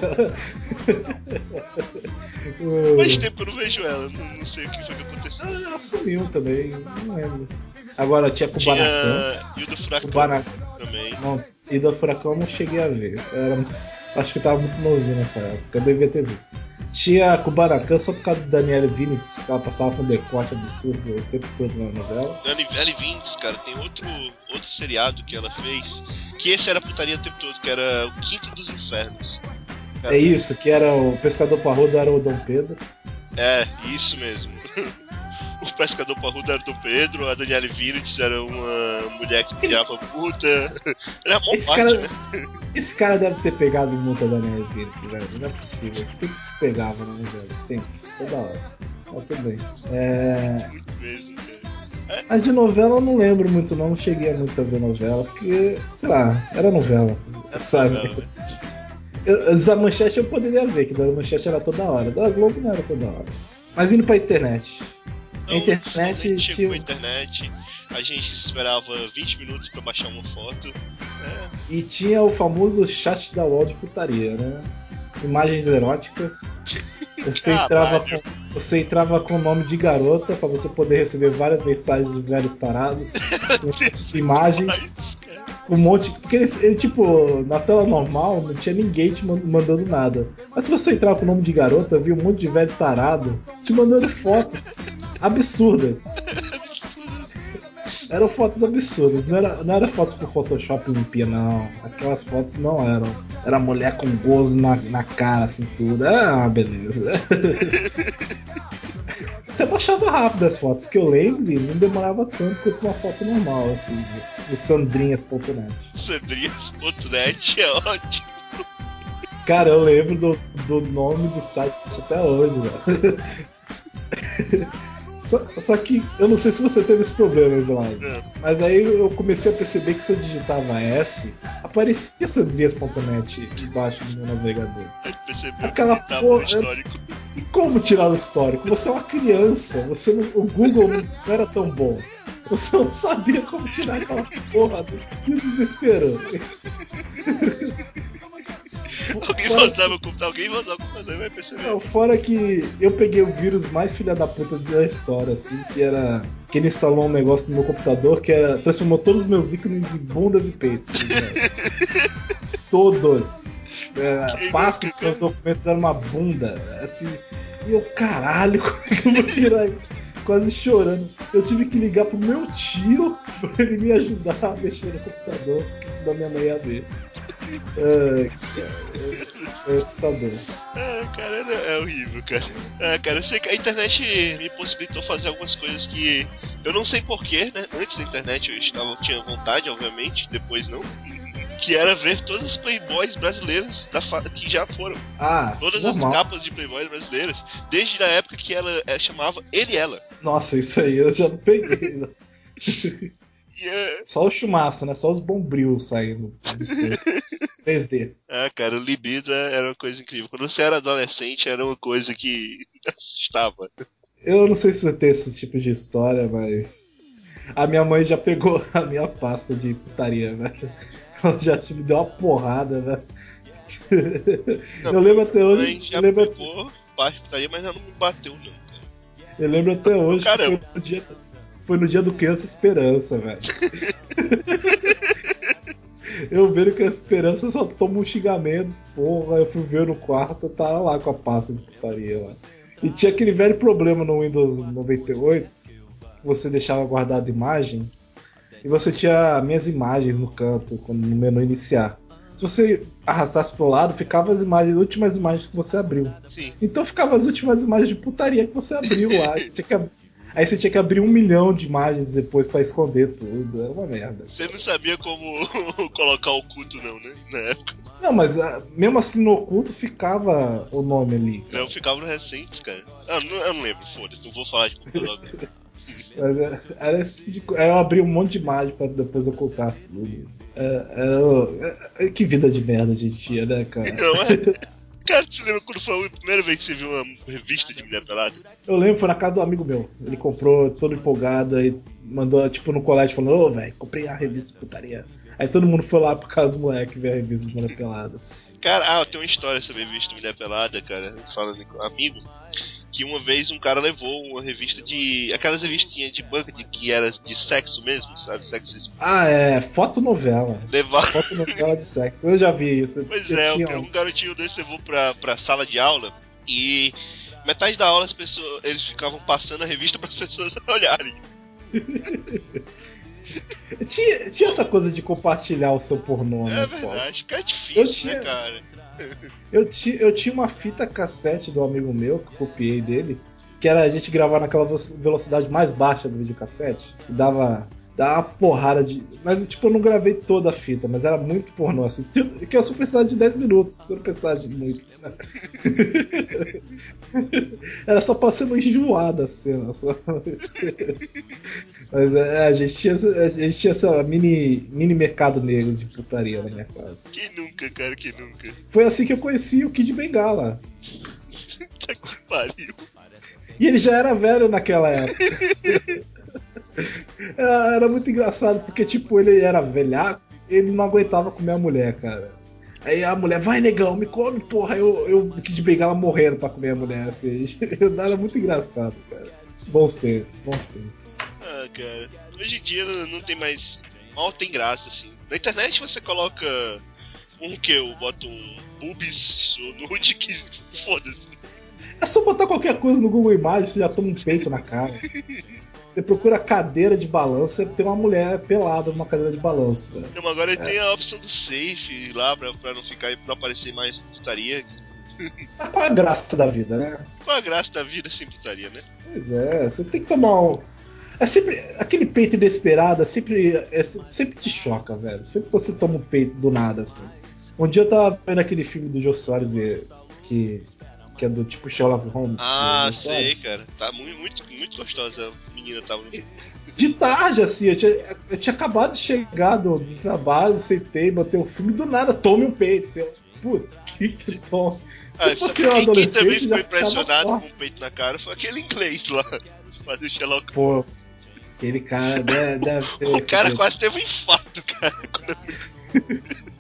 Faz tempo que eu não vejo ela, não sei o que foi que aconteceu. Ela sumiu também, não lembro. Agora tinha Kubanacan. E o do Furacão também. Não, e do Furacão eu não cheguei a ver. Acho que eu tava muito novinho nessa época, eu devia ter visto. Tinha Kubanacan só por causa do Daniele Vinitz, que ela passava com decote absurdo o tempo todo na novela. Daniele Vinitz, cara, tem outro seriado que ela fez, que esse era putaria o tempo todo, que era o Quinto dos Infernos. Cara, é isso, que era o Pescador Parrudo, era o Dom Pedro. É, isso mesmo. O Pescador Parrudo era o Dom Pedro, a Daniele Vinitz era uma mulher que tirava puta. Era mó parte, né? Esse cara deve ter pegado muito a Daniele Vinitz, velho. Não é possível. Sempre se pegava, né, velho? Sempre. Toda hora. Mas tudo bem. Muito mesmo, cara. Mas de novela eu não lembro muito, não cheguei muito a ver novela, porque, sei lá, era novela. Sabe? Da Manchete eu poderia ver, que da Manchete era toda hora. Da Globo não era toda hora. Mas indo pra internet. Então, a internet chegou a internet, a gente esperava 20 minutos pra baixar uma foto. E tinha o famoso chat da UOL de putaria, né? Imagens eróticas. Você entrava com o nome de garota pra você poder receber várias mensagens de velhos tarados, com um monte de imagens, com um monte. Porque ele, tipo, na tela normal não tinha ninguém te mandando nada. Mas se você entrava com o nome de garota, via um monte de velho tarado te mandando fotos absurdas. Eram fotos absurdas, não era fotos por Photoshop limpia, não. Aquelas fotos não eram. Era mulher com gozo na cara, assim, tudo. Era uma beleza. Até baixava rápido as fotos, que eu lembro, não demorava tanto quanto uma foto normal, assim, do Sandrinhas.net. Sandrinhas.net é ótimo. Cara, eu lembro do nome do site até hoje, velho. Só que eu não sei se você teve esse problema, Eduardo. Mas aí eu comecei a perceber que se eu digitava S, aparecia Sandrias.net embaixo do meu navegador. Aquela porra. E como tirar o histórico? Você é uma criança, o Google não era tão bom. Você não sabia como tirar aquela porra. E o desespero. Alguém vai usar meu computador, alguém vai usar o computador e vai perceber. Não, fora que eu peguei o vírus mais filha da puta da história, assim, que era. Que ele instalou um negócio no meu computador que era. Transformou todos os meus ícones em bundas e peitos. Assim, né? Todos. A pasta dos meus documentos era uma bunda. Assim. E eu, caralho, como é que eu vou tirar isso? Quase chorando. Eu tive que ligar pro meu tio pra ele me ajudar a mexer no computador, porque senão minha mãe ia ver. É assustador. Cara, é horrível, cara. Cara, eu sei que a internet me possibilitou fazer algumas coisas que eu não sei porquê, né? Antes da internet eu tinha vontade, obviamente, depois não. Que era ver todas as Playboys brasileiras que já foram. Todas normal. as capas de Playboys brasileiras, desde a época que ela chamava Ele e Ela. Nossa, isso aí eu já não peguei. Não. Só o chumaço, né? Só os bombril saindo do seu 3D. Cara, o libido era uma coisa incrível. Quando você era adolescente, era uma coisa que assustava. Eu não sei se você tem esse tipo de história, mas a minha mãe já pegou a minha pasta de putaria, velho. Ela já me deu uma porrada, velho. Eu lembro até hoje. Mãe já pegou parte de putaria, mas ela não me bateu, não, cara. Eu lembro até hoje que foi no dia do Criança Esperança, velho. Eu vendo que a Esperança só toma uns xingamentos, porra. Eu fui ver no quarto, eu tava lá com a pasta de putaria lá. E tinha aquele velho problema no Windows 98, você deixava guardado imagem, e você tinha minhas imagens no canto, no menu iniciar. Se você arrastasse pro lado, ficava as últimas imagens que você abriu. Sim. Então ficava as últimas imagens de putaria que você abriu lá. Aí você tinha que abrir 1 milhão de imagens depois pra esconder tudo. Era uma merda. Você não sabia como colocar oculto não, né? Na época. Não, mas mesmo assim no oculto ficava o nome ali. Cara. Não, ficava no recentes, cara. Eu não lembro, foda-se, não vou falar de computador agora. Mas era esse tipo de coisa. Aí eu abri um monte de imagem pra depois ocultar tudo. Que vida de merda a gente tinha, né, cara? Não é? Cara, você lembra quando foi a primeira vez que você viu uma revista de mulher pelada? Eu lembro, foi na casa do amigo meu. Ele comprou todo empolgado, aí mandou, tipo, no colégio, falando: ô, velho, comprei a revista de putaria. Aí todo mundo foi lá por causa do moleque ver a revista de mulher pelada. Cara, eu tenho uma história sobre a revista de mulher pelada, cara, falando com um amigo. Que uma vez um cara levou uma revista de. Aquelas revistinhas de banca que era de sexo mesmo, sabe? Sexo. Fotonovela. Fotonovela de sexo. Eu já vi isso. Pois é, um garotinho desse levou pra sala de aula e metade da aula eles ficavam passando a revista para as pessoas olharem. Tinha essa coisa de compartilhar o seu pornô na escola. É verdade, cara, é difícil, né, cara? Eu tinha uma fita cassete do amigo meu, que eu copiei dele, que era a gente gravar naquela velocidade mais baixa do videocassete, e dava uma porrada de. Mas tipo, eu não gravei toda a fita, mas era muito pornô, assim. Que eu só precisava de 10 minutos, eu não precisava de muito. Né? Era só pra ser uma enjoada a cena. Só. Mas a gente tinha essa mini mercado negro de putaria na minha casa. Quem nunca, cara, quem nunca? Foi assim que eu conheci o Kid Bengala. Tá que pariu. E ele já era velho naquela época. Era muito engraçado, porque tipo, ele era velhaco, ele não aguentava comer a mulher, cara. Aí a mulher, vai negão, me come, porra. Eu Kid Bengala morrendo pra comer a mulher, assim. Era muito engraçado, cara. Bons tempos. Cara, hoje em dia não tem mais. Mal tem graça, assim. Na internet você coloca eu boto um boobies ou nude que foda-se. É só botar qualquer coisa no Google Imagens, você já toma um peito na cara. Você procura cadeira de balanço, você tem uma mulher pelada numa cadeira de balanço, velho. Não, agora tem a opção do safe lá pra não ficar, pra aparecer mais putaria. Mas qual é a graça da vida, né? Qual a graça da vida sem putaria, né? Pois é, você tem que tomar um. É sempre. Aquele peito inesperado sempre te choca, velho. Sempre você toma um peito do nada, assim. Um dia eu tava vendo aquele filme do Jô Soares que é do tipo Sherlock Holmes. Sei, cara. Tá muito gostosa a menina tava no... De tarde, assim, eu tinha acabado de chegar do trabalho, sentei, botei um filme, do nada, tome um peito. Assim, putz, que tom. Se fosse um adolescente, quem também ficou já impressionado com o peito na cara foi aquele inglês lá. Fazer o Sherlock. Pô, aquele cara deve ter. O cara quase teve um infarto, cara.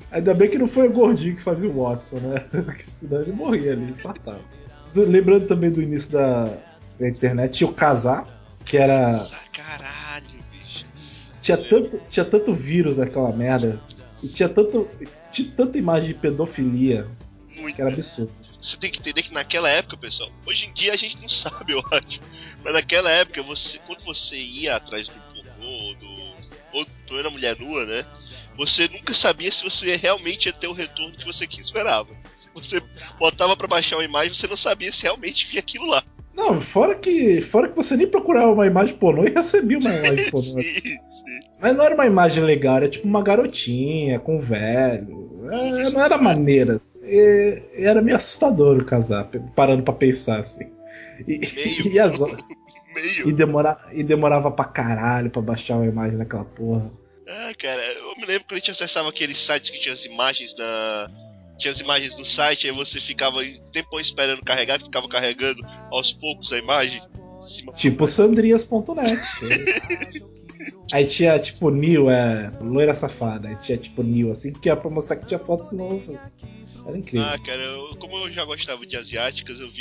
Ainda bem que não foi o gordinho que fazia o Watson, né? Porque senão ele morria ali, infartado. Lembrando também do início da internet, tinha o Casar, que era. Caralho, bicho. Tinha tanto vírus naquela merda. E tinha tanta imagem de pedofilia. Muito. Que era absurdo. Você tem que entender que naquela época, pessoal, hoje em dia a gente não sabe, eu acho. Mas naquela época, quando você ia atrás do pornô, ou da mulher nua, né? Você nunca sabia se você realmente ia ter o retorno que você esperava. Você botava pra baixar uma imagem, você não sabia se realmente vinha aquilo lá. Não, fora que você nem procurava uma imagem pornô e recebia uma imagem pornô. Sim. Mas não era uma imagem legal, era tipo uma garotinha com um velho. Não era maneiras. Era meio assustador o Casar, parando pra pensar assim. Meio. E as Meio. E demorava pra caralho pra baixar uma imagem daquela porra. Ah, cara, eu me lembro que a gente acessava aqueles sites que tinha as imagens Tinha as imagens no site, aí você ficava um tempão esperando carregar, ficava carregando aos poucos a imagem. Tipo sandrias.net. Aí tinha tipo Nil, loira safada. Aí tinha tipo Nil, assim, porque pra mostrar que tinha fotos novas. Era incrível. Ah, cara, como eu já gostava de asiáticas, eu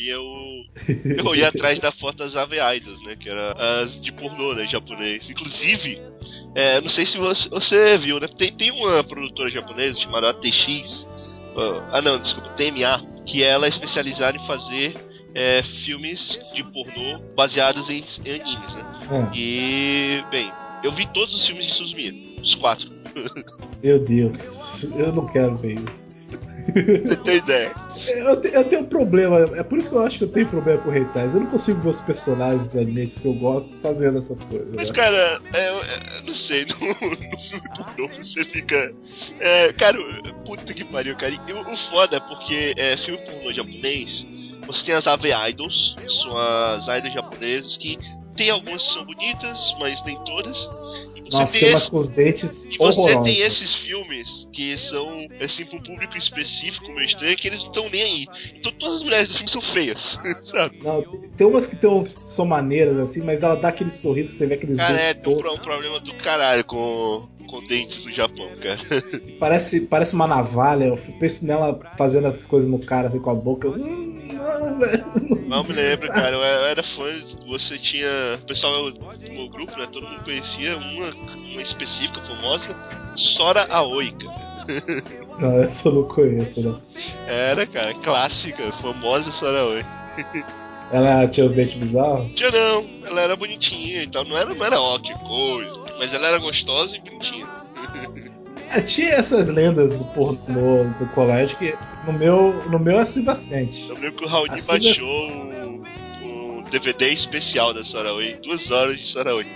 ia atrás da foto das Ave Idols, né? Que era as de pornô, né? Japonês. Inclusive, não sei se você viu, né? Tem uma produtora japonesa chamada ATX. Não, desculpa, TMA. Que ela é especializada em fazer filmes de pornô baseados em animes, né? E, bem, eu vi todos os filmes de Suzumiya, os 4. Meu Deus, eu não quero ver isso. Você tem ideia? Eu tenho um problema, é por isso que eu acho que eu tenho problema com hentais. Eu não consigo ver os personagens de animes que eu gosto fazendo essas coisas. Mas, né? cara, eu não sei, no filme pornô você fica. Cara, puta que pariu, cara. E o foda é porque filme pornô japonês, você tem as AV Idols, que são as idols japonesas que tem algumas que são bonitas, mas nem todas. Nossa, tem umas com os dentes E você horrorosos. tem esses filmes que são, assim, pra um público específico, meio estranho, que eles não estão nem aí. Então todas as mulheres do filme são feias, sabe? Não, tem umas que são maneiras, assim, mas ela dá aquele sorriso, você vê aqueles Cara, dentes tem um todos. problema do caralho com dentes no Japão, cara. Parece uma navalha, eu penso nela fazendo as coisas no cara, assim, com a boca. Não, velho. Não me lembro, cara, eu era fã, você tinha... O pessoal do meu grupo, né, todo mundo conhecia uma específica, famosa, Sora Aoi, cara. Não, essa eu não conheço, não. Era, cara, clássica, famosa Sora Aoi. Ela tinha os dentes bizarros? Tinha não, ela era bonitinha e tal, não era ó, que coisa, mas ela era gostosa e bonitinha. Tinha essas lendas do pornô do colégio que no meu é Silva Sente. Eu lembro que o Raoni baixou um DVD especial da Sora Aoi, 2 horas de Sora Aoi.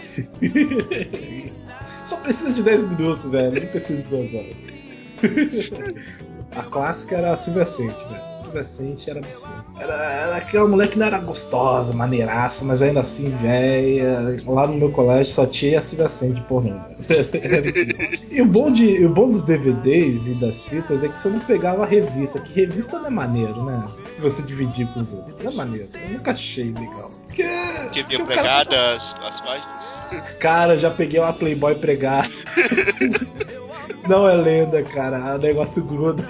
Só precisa de 10 minutos, velho. Nem precisa de 2 horas. A clássica era a Silvia Sente, velho. A Silvia Sente era absurdo. Era aquela mulher que não era gostosa, maneiraça, mas ainda assim, velha. Lá no meu colégio só tinha a Silvia Sente pornô. E o bom dos DVDs e das fitas é que você não pegava a revista, que revista não é maneiro, né? Se você dividir com os outros. Não é maneiro. Eu nunca achei legal. Que vinha pregada as páginas? Cara, já peguei uma Playboy pregada. Não é lenda, cara. O negócio gruda.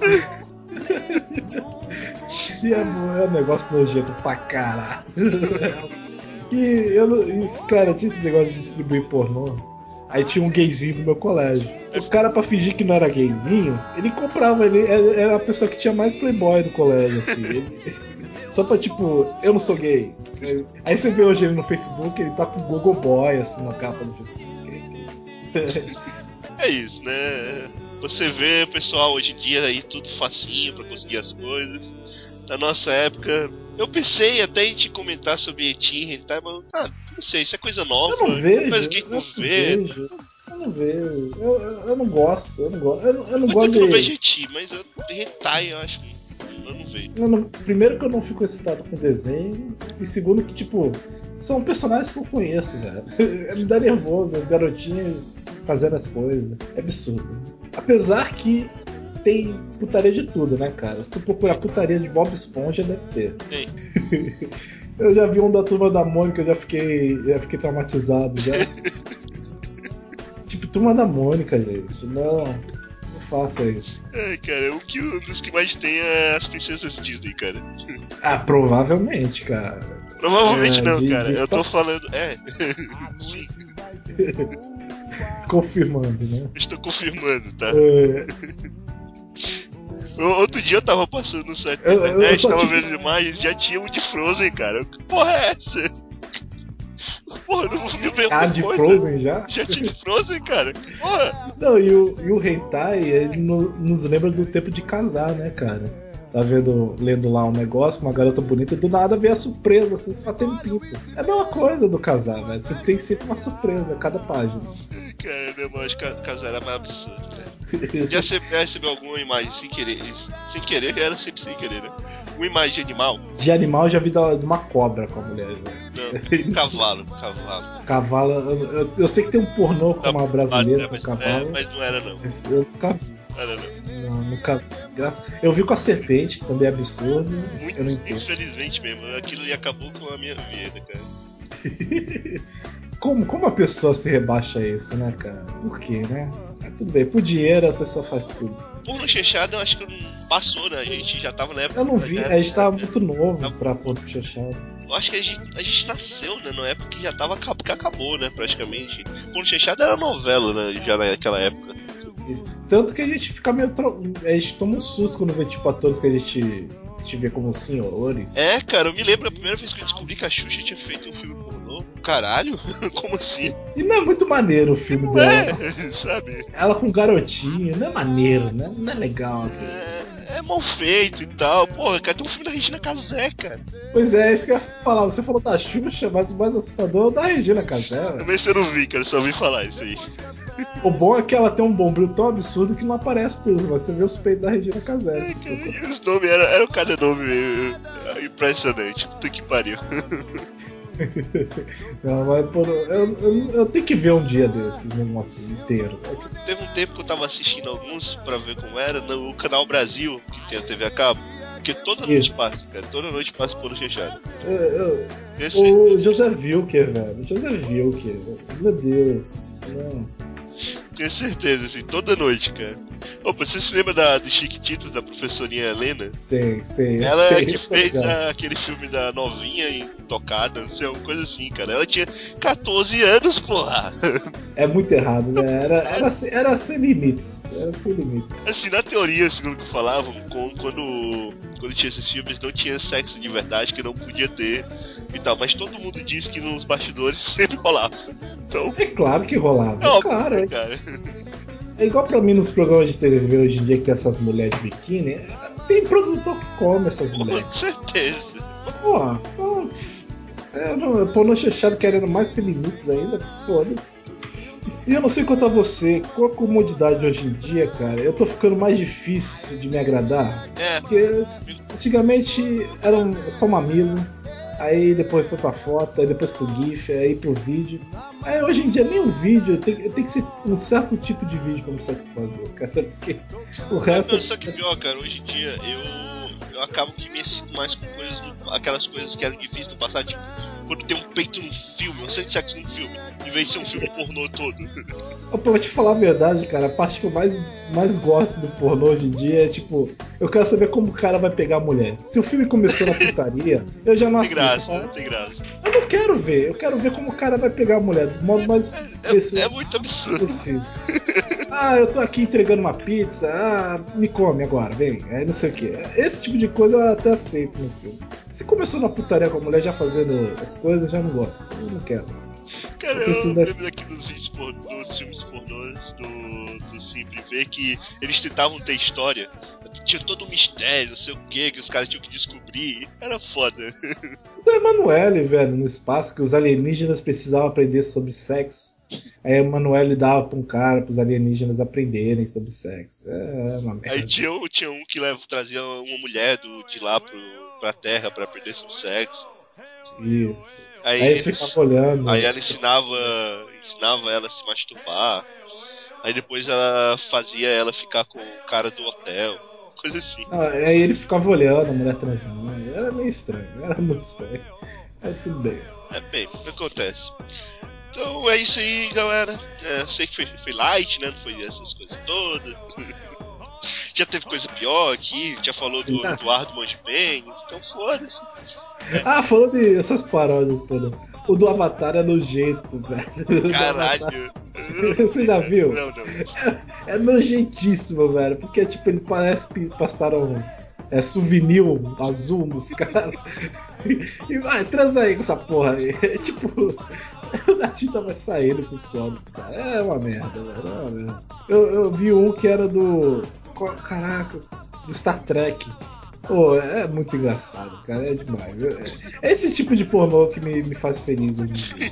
E é um negócio nojento pra caralho. Cara, tinha esse negócio de distribuir pornô. Aí tinha um gayzinho do meu colégio. O cara, pra fingir que não era gayzinho, ele comprava, ele era a pessoa que tinha mais playboy do colégio, assim. Só pra tipo, eu não sou gay. Aí você vê hoje ele no Facebook, ele tá com Google Boy, assim, na capa do Facebook. É isso, né? Você vê o pessoal hoje em dia aí tudo facinho pra conseguir as coisas. Na nossa época, eu pensei até em te comentar sobre Teen Hentai, mas não sei, isso é coisa nova, Eu não vejo, coisa que a gente não vê. Eu não vejo. Eu não gosto. Eu não gosto. Eu não Vou dizer gosto que eu não de. vejo Teen, mas Hentai eu acho que eu não vejo. Primeiro que eu não fico excitado com desenho. E segundo que, tipo, são personagens que eu conheço, velho. Me dá nervoso, as garotinhas fazendo as coisas. É absurdo. Apesar que tem putaria de tudo, né, cara? Se tu procurar putaria de Bob Esponja, deve ter. Ei. Eu já vi um da Turma da Mônica, eu já fiquei traumatizado já. Tipo, Turma da Mônica, gente. Não faça isso. Cara, um dos que mais tem é as princesas Disney, cara. Ah, provavelmente, cara. Provavelmente não, cara. De Eu tô falando. Sim. Confirmando, né? Eu estou confirmando, tá? É, Outro dia eu tava passando no site da eu internet, só tava tive- vendo imagens, já tinha um de Frozen, cara. Que porra é essa? Porra, não viu bem Ah, outra de coisa? Frozen já? Já tinha de Frozen, cara. Que porra? Não, e o Hentai, ele nos lembra do tempo de casar, né, cara? Tá lendo lá um negócio, uma garota bonita, e do nada vem a surpresa, assim, batendo pinto. É a mesma coisa do casar, velho. Você tem sempre uma surpresa a cada página. Cara, meu irmão, acho que casar era mais absurdo, velho. Já recebeu alguma imagem sem querer? Sem querer, era sempre sem querer, né? Uma imagem de animal? De animal eu já vi de uma cobra com a mulher, velho. Não, cavalo. Cavalo, eu sei que tem um pornô com uma brasileira com mas, cavalo. mas não era não. Eu nunca vi. Não era não. Não, nunca vi. Eu vi com a serpente, que também é absurdo. Eu não entendo. Infelizmente mesmo, aquilo ali acabou com a minha vida, cara. Como a pessoa se rebaixa a isso, né, cara? Por quê, né? Mas tudo bem, por dinheiro a pessoa faz tudo. Porno chanchado eu acho que não passou, né? A gente já tava na época. Eu não vi, a gente tava muito novo Tá. pra porno chanchado. Eu acho que a gente nasceu, né? Na época que já tava que acabou, né? Praticamente. Porno chanchado era novela, né? Já naquela época. Tanto que a gente fica meio. A gente toma um susto quando vê, tipo, atores que a gente vê como senhores. É, cara, eu me lembro a primeira vez que eu descobri que a Xuxa tinha feito um filme pornô. Caralho? Como assim? E não é muito maneiro o filme Não dela. é, sabe? Ela com garotinho, não é maneiro, né? Não é legal aquilo. É mal feito e tal. Porra, cara, tem um filme da Regina Casé, cara. Pois é, isso que eu ia falar. Você falou da Xuxa, mas o mais assustador é o da Regina Casé. Também você não vi, cara, só ouvi falar isso aí. O bom é que ela tem um bombril tão absurdo que não aparece tudo, mas você vê os peitos da Regina Casé. E os nomes eram cada nome impressionante. Puta que pariu. Não, mas, pô, eu tenho que ver um dia desses, um assim, inteiro. Teve um tempo que eu tava assistindo alguns pra ver como era no Canal Brasil, que tem a TV a cabo. Porque toda noite passa, cara. Toda noite passa por chanchado. O José Wilker, velho. José Wilker. Meu Deus. Não. Tenho certeza, assim, toda noite, cara. Opa, você se lembra de Chiquititas, da professorinha Helena? Sei. Ela sei, que fez aquele filme da novinha intocada, não sei, uma coisa assim, cara. Ela tinha 14 anos, porra! É muito errado, né? Era sem limites. Era sem limites. Assim, na teoria, segundo o que falavam, quando tinha esses filmes, não tinha sexo de verdade, que não podia ter e tal. Mas todo mundo diz que nos bastidores sempre rolava. Então. É claro que rolava. É óbvio, claro. né, cara? É igual pra mim nos programas de TV hoje em dia que tem essas mulheres de biquíni. Tem produtor que come essas mulheres. Com certeza. Pornô chanchado querendo mais sem limites ainda, foda-se. E eu não sei quanto a você, com a comodidade hoje em dia, cara, eu tô ficando mais difícil de me agradar. É. Porque antigamente era só mamilo, aí depois foi pra foto, aí depois pro GIF, aí pro vídeo. Aí hoje em dia nem o vídeo, tem que ser um certo tipo de vídeo pra me satisfazer, cara, porque o resto. Não, só que pior, cara, hoje em dia eu acabo que me excito mais com coisas, aquelas coisas que eram difíceis de passar, tipo, quando tem um peito num filme, uma cena de sexo num filme, em vez de ser um filme pornô todo. Pra eu te falar a verdade, cara, a parte que eu mais gosto do pornô hoje em dia é tipo, eu quero saber como o cara vai pegar a mulher. Se o filme começou na putaria, eu já não assisto. Não tem graça. Eu não quero ver, eu quero ver como o cara vai pegar a mulher do modo mais É muito absurdo. possível. Eu tô aqui entregando uma pizza, me come agora, vem. Aí não sei o que. Esse tipo de coisa eu até aceito no filme. Se começou na putaria com a mulher já fazendo as coisas, eu já não gosto. Eu não quero. Cara, eu lembro aqui dos vídeos dos filmes pornôs do Sempre Ver que eles tentavam ter história. Tinha todo um mistério, não sei o que os caras tinham que descobrir. Era foda. Do Emanuele, velho, no espaço, que os alienígenas precisavam aprender sobre sexo. Aí a Emanuele dava pra um cara, pros alienígenas aprenderem sobre sexo. É uma merda. Aí tinha um que trazia uma mulher de lá pra Terra pra aprender sobre sexo. Isso. Aí eles ficavam olhando. Aí ela ensinava ela a se masturbar. Aí depois ela fazia ela ficar com o cara do hotel. Coisa assim. Aí eles ficavam olhando a mulher transando. Era meio estranho, era muito estranho. Mas tudo bem. Bem, o que acontece? Então é isso aí, galera. Sei que foi light, né? Não foi essas coisas todas. já teve coisa pior aqui, já falou do Eduardo Mongepenes, então foda-se. Ah, falando dessas paródias, pô. O do Avatar é nojento, velho. Caralho. Você já viu? Não. É nojentíssimo, velho. Porque, tipo, eles parecem que passaram souvenir azul nos caras. E vai, transa aí com essa porra aí. É tipo, a tinta vai saindo com os solos, cara. É uma merda, velho. É uma merda. Eu vi um que era do. Caraca, do Star Trek. Pô, é muito engraçado, cara. É demais. É esse tipo de pornô que me faz feliz hoje em dia.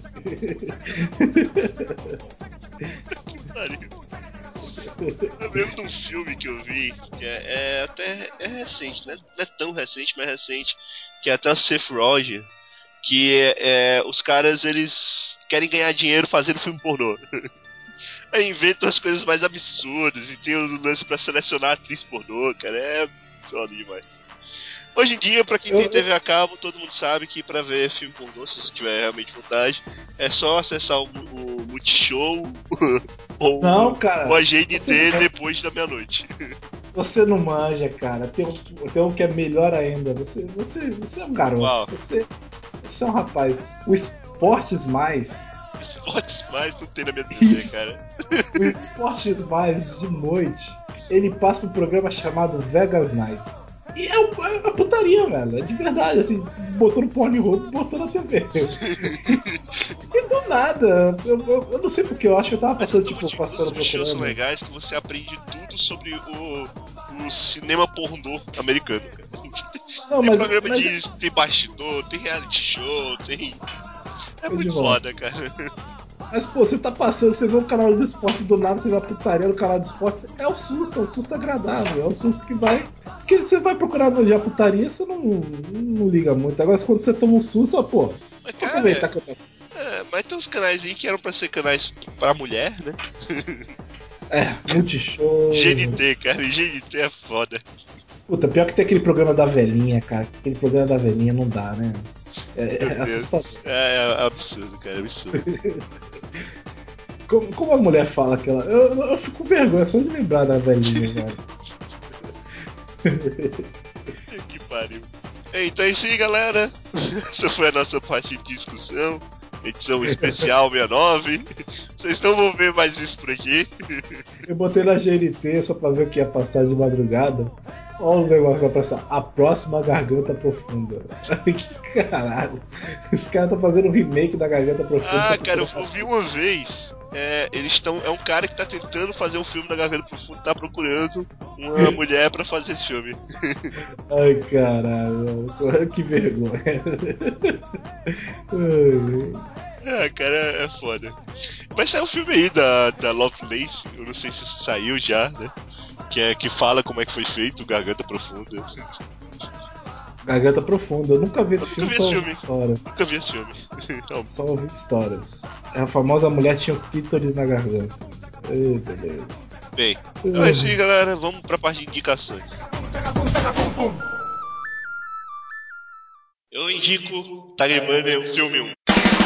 Que pariu. Eu lembro de um filme que eu vi, que é até recente, né? Não é tão recente, mas é recente, que é até o Seth Rogen, que os caras, eles querem ganhar dinheiro fazendo filme pornô. Aí inventam as coisas mais absurdas e tem o lance pra selecionar atriz pornô, cara, é foda demais. Hoje em dia, pra quem tem TV a cabo, todo mundo sabe que pra ver filme pornô, se você tiver realmente vontade, é só acessar o Multishow ou Não, cara, o AGNT depois da meia-noite. Você não manja, cara. Tem um que é melhor ainda. Você é um garoto. Uau. Você é um rapaz. O Esportes Mais. Esportes Mais não tem na minha TV, cara. O Esportes Mais de noite, ele passa um programa chamado Vegas Nights. E é uma putaria, velho. É de verdade, assim, botou no Pornhub, botou na TV. E do nada, eu não sei porque, eu acho que eu tava passando, passando os shows são procurando. legais que você aprende tudo sobre o cinema pornô americano, cara. Não, Tem mas programa tem bastidor, tem reality show, tem... É muito foda, cara. Mas, pô, você tá passando, você vê um canal de esporte do nada, você vai putaria no canal de esporte, é um susto agradável, é um susto que vai. Porque você vai procurar manjar putaria, você não liga muito. Agora, quando você toma um susto, pô, mas, cara, aproveitar que eu tô. Mas tem uns canais aí que eram pra ser canais pra mulher, né? Multishow. GNT, cara, GNT é foda. Puta, pior que tem aquele programa da velhinha, cara. Aquele programa da velhinha não dá, né? É assustador. É absurdo, cara, é absurdo. Como a mulher fala aquela. Eu fico com vergonha só de lembrar da velhinha, velho. Que pariu. Então é isso aí, galera. Essa foi a nossa parte de discussão. Edição especial 69. Vocês não vão ver mais isso por aqui. Eu botei na GNT só pra ver o que ia passar de madrugada. Olha o negócio vai passar. A próxima Garganta Profunda. Que caralho. Esse cara tá fazendo um remake da Garganta Profunda. Ah, cara, eu vi uma vez. Eles estão. É um cara que tá tentando fazer um filme da Garganta Profunda, tá procurando uma mulher pra fazer esse filme. Ai, caralho. Que vergonha. Cara, é foda. Mas saiu um filme aí da Lovelace, eu não sei se saiu já, né? Que fala como é que foi feito Garganta Profunda. Garganta Profunda. Eu nunca vi esse filme, só ouvi histórias. Nunca vi esse filme. Só ouvi histórias. A famosa mulher tinha clítoris na garganta. Eita, Deus. Bem, então é isso aí, galera. Vamos pra parte de indicações. Eu indico Tagrimania, o filme 1.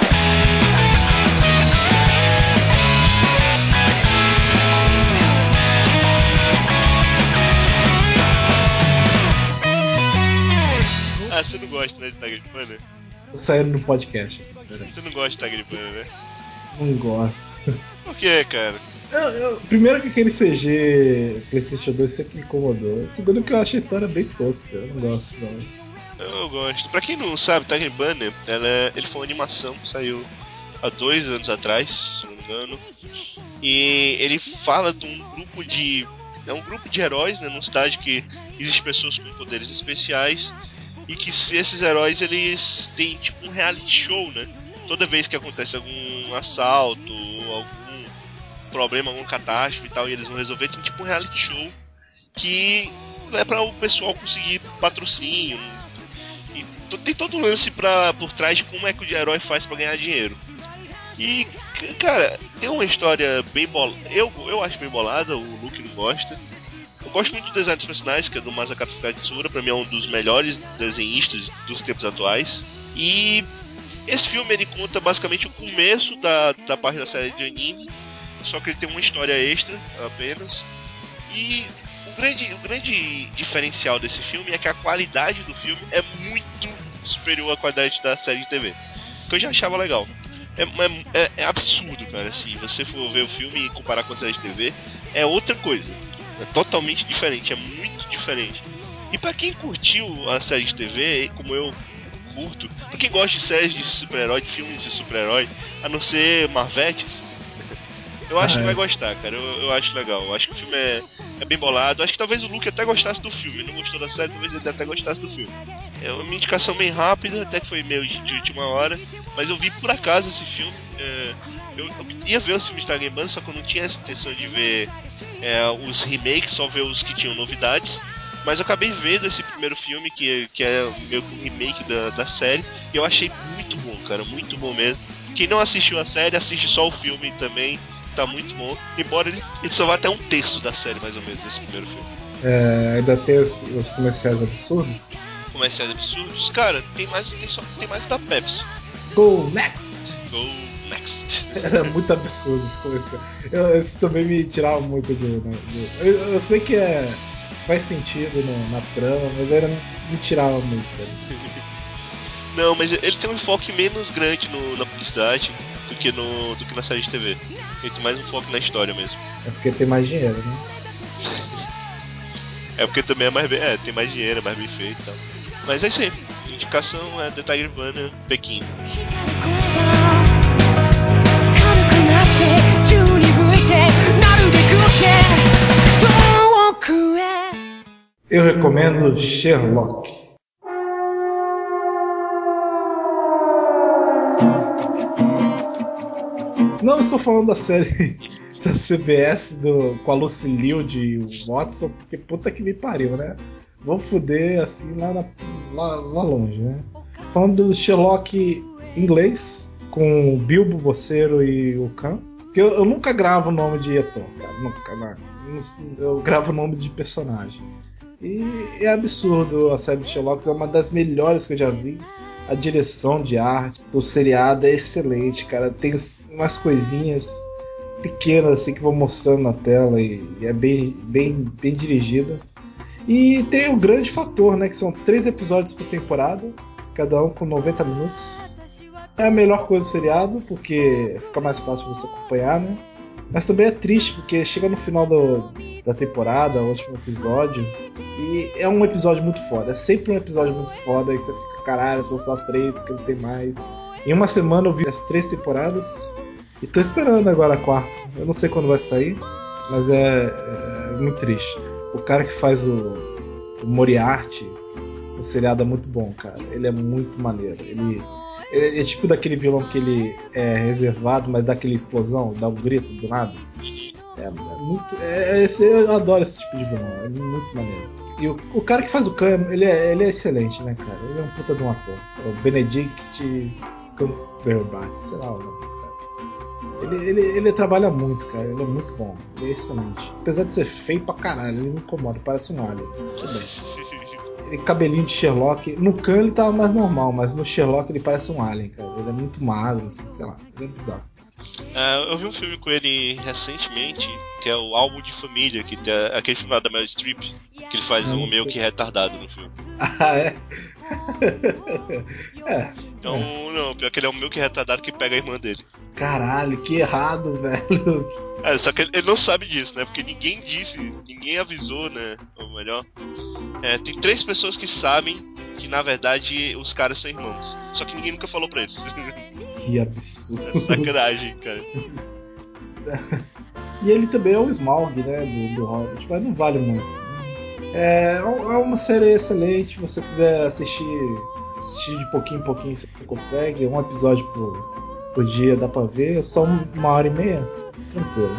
Ah, você não gosta, né, de Tagrimania? Tô saindo no podcast. Você não gosta de Tagrimania, né? Não gosto. Por que, cara? Primeiro que aquele CG PlayStation 2 sempre me incomodou. Segundo que eu acho a história bem tosca. Eu não gosto, não. Eu gosto. Pra quem não sabe, Tiger Banner, ele foi uma animação que saiu há 2 anos atrás, se não me engano. E ele fala de um grupo de... É um grupo de heróis, né, num estágio que existem pessoas com poderes especiais. E que esses heróis, eles têm tipo um reality show, né? Toda vez que acontece algum assalto, algum problema, alguma catástrofe e tal, e eles vão resolver, tem tipo um reality show que é para o pessoal conseguir patrocínio. E tem todo um lance por trás de como é que o herói faz para ganhar dinheiro. E, cara, tem uma história bem bolada. Eu acho bem bolada, o Luke não gosta. Eu gosto muito do design dos personagens, que é do Masakatsu Katsura, pra mim é um dos melhores desenhistas dos tempos atuais. E esse filme ele conta basicamente o começo da parte da série de anime, só que ele tem uma história extra apenas. E O grande diferencial desse filme é que a qualidade do filme é muito superior à qualidade da série de TV. Que eu já achava legal. É absurdo, cara. Se você for ver o filme e comparar com a série de TV, é outra coisa. É totalmente diferente, é muito diferente. E pra quem curtiu a série de TV, como eu curto, pra quem gosta de séries de super-herói, de filmes de super-herói, a não ser Marvetes, eu acho que vai gostar, cara. Eu acho legal. Eu acho que o filme é bem bolado. Eu acho que talvez o Luke até gostasse do filme. Ele não gostou da série, talvez ele até gostasse do filme. É uma indicação bem rápida, até que foi meio de última hora. Mas eu vi por acaso esse filme. Eu ia ver os filmes da Game Band, só que eu não tinha essa intenção de ver os remakes, só ver os que tinham novidades. Mas eu acabei vendo esse primeiro filme, que é meio que um remake da série. E eu achei muito bom, cara. Muito bom mesmo. Quem não assistiu a série, assiste só o filme também. Tá muito bom, embora ele só vá até um terço da série, mais ou menos, esse primeiro filme. Ainda tem os comerciais absurdos? Comerciais absurdos? Cara, tem mais da Pepsi. Go Next! Go Next! Era muito absurdo esse comercial. Isso também me tirava muito eu sei que faz sentido na trama, mas me tirava muito. Não, mas ele tem um enfoque menos grande na publicidade do que na série de TV. Ele tem mais um foco na história mesmo. É porque tem mais dinheiro, né? É porque também tem mais dinheiro, é mais bem feito e tal. Mas é isso aí. A indicação é The Tiger Banner Pequim. Eu recomendo Sherlock. Não estou falando da série da CBS com a Lucy Liu e o Watson, porque puta que me pariu, né? Vão foder assim lá longe, né? Falando do Sherlock inglês, com o Bilbo Bolseiro e o Khan. Porque eu nunca gravo o nome de ator, cara. Nunca. Eu gravo o nome de personagem. E é absurdo, a série do Sherlock é uma das melhores que eu já vi. A direção de arte do seriado é excelente, cara. Tem umas coisinhas pequenas assim que vão mostrando na tela e é bem dirigida. E tem o grande fator, né? Que são 3 episódios por temporada, cada um com 90 minutos. É a melhor coisa do seriado, porque fica mais fácil você acompanhar, né? Mas também é triste, porque chega no final da temporada, o último episódio, e é um episódio muito foda. É sempre um episódio muito foda, e você fica, caralho, são só 3, porque não tem mais. Em uma semana eu vi as 3 temporadas, e tô esperando agora a 4ª. Eu não sei quando vai sair, mas é muito triste. O cara que faz o Moriarty, o seriado é muito bom, cara. Ele é muito maneiro. Ele é tipo daquele vilão que ele é reservado, mas dá aquela explosão, dá um grito do nada. Eu adoro esse tipo de vilão, é muito maneiro. E o cara que faz o Khan, ele é excelente, né, cara? Ele é um puta de um ator. É o Benedict Cumberbatch, sei lá o nome desse cara. Ele trabalha muito, cara. Ele é muito bom. Ele é excelente. Apesar de ser feio pra caralho, ele me incomoda, parece um alien. Excelente. Ele cabelinho de Sherlock. No Khan ele tava mais normal, mas no Sherlock ele parece um alien, cara. Ele é muito magro, assim, sei lá. Ele é bizarro. Eu vi um filme com ele recentemente, que é o Álbum de Família, que tem aquele filme lá da Meryl Streep, que ele faz um meio que retardado no filme. Ah, é? Então, não, pior que ele é um meio que retardado que pega a irmã dele. Caralho, que errado, velho. Só que ele não sabe disso, né? Porque ninguém avisou, né? Ou melhor, tem 3 pessoas que sabem que na verdade os caras são irmãos. Só que ninguém nunca falou pra eles. Que absurdo. É sacanagem, cara. E ele também é o Smaug, né? Do Hobbit, mas não vale muito. Né? É uma série excelente. Se você quiser assistir de pouquinho em pouquinho, você consegue. Um episódio por dia dá pra ver. É só 1h30. Tranquilo.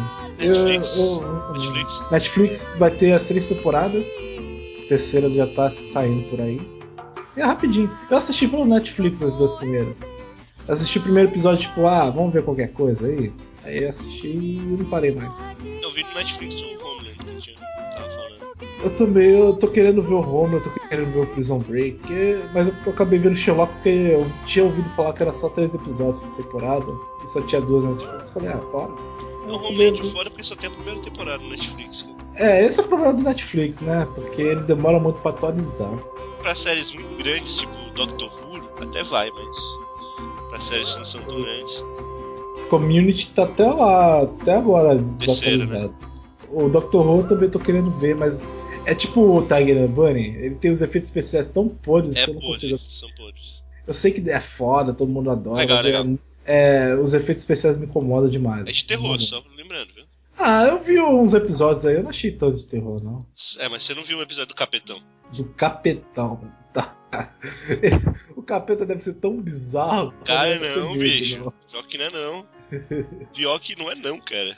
Netflix vai ter as 3 temporadas. A terceira já tá saindo por aí. E é rapidinho. Eu assisti pelo Netflix as 2 primeiras. Eu assisti o primeiro episódio, tipo, vamos ver qualquer coisa aí. Aí eu assisti e não parei mais. Eu vi no Netflix o Homeland, que eu tava falando. Eu também, eu tô querendo ver o Home, eu tô querendo ver o Prison Break, mas eu acabei vendo Sherlock porque eu tinha ouvido falar que era só 3 episódios por temporada e só tinha 2 na Netflix. Eu falei, bora. O Homeland de fora porque só tem a primeira temporada no Netflix, cara. Esse é o problema do Netflix, né? Porque eles demoram muito pra atualizar. Pra séries muito grandes, tipo Doctor Who, até vai, mas pra séries que não são tão grandes. Community tá até lá, até agora Terceiro, desatualizado. O Doctor Who eu também tô querendo ver, mas é tipo o Tiger and Bunny, ele tem os efeitos especiais tão podres que eu não consigo. São podres. Eu sei que é foda, todo mundo adora, Legal, mas legal. os efeitos especiais me incomodam demais. É de terror, só lembrando, viu? Eu vi uns episódios aí, eu não achei tanto de terror, não. Mas você não viu o episódio do Capetão. Do Capetão. Tá. O Capeta deve ser tão bizarro. Cara, que eu não, tenho medo, bicho. não. Pior que não é não. Pior que não é não, cara.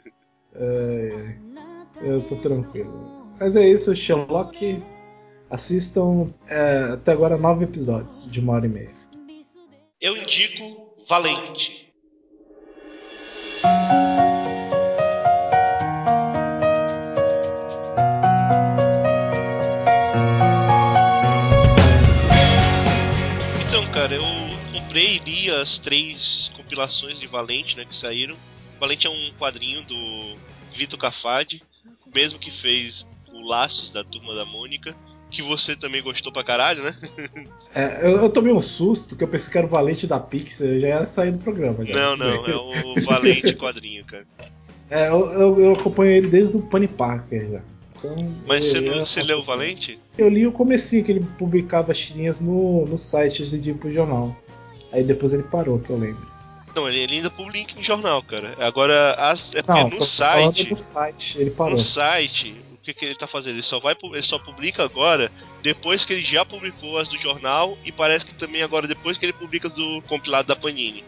Eu tô tranquilo. Mas é isso, Sherlock. Assistam até agora 9 episódios de 1h30. Eu indico Valente. Então, cara, eu comprei e li as 3 compilações de Valente, né, que saíram. Valente é um quadrinho do Vitor Cafadi, o mesmo que fez o Laços da Turma da Mônica, que você também gostou pra caralho, né? Eu tomei um susto que eu pensei que era o Valente da Pixar, eu já ia sair do programa. Já, Não, é o Valente quadrinho, cara. Eu acompanho ele desde o Penny Parker já. Então, Mas você leu o Valente? Eu li o comecinho que ele publicava as tirinhas no site antes de ir pro jornal. Aí depois ele parou, que eu lembro. Não, ele ainda publica em jornal, cara. Agora, é porque Não, no site. No site, ele parou. No site, o que ele tá fazendo? Ele só publica agora, depois que ele já publicou as do jornal, e parece que também agora depois que ele publica do compilado da Panini.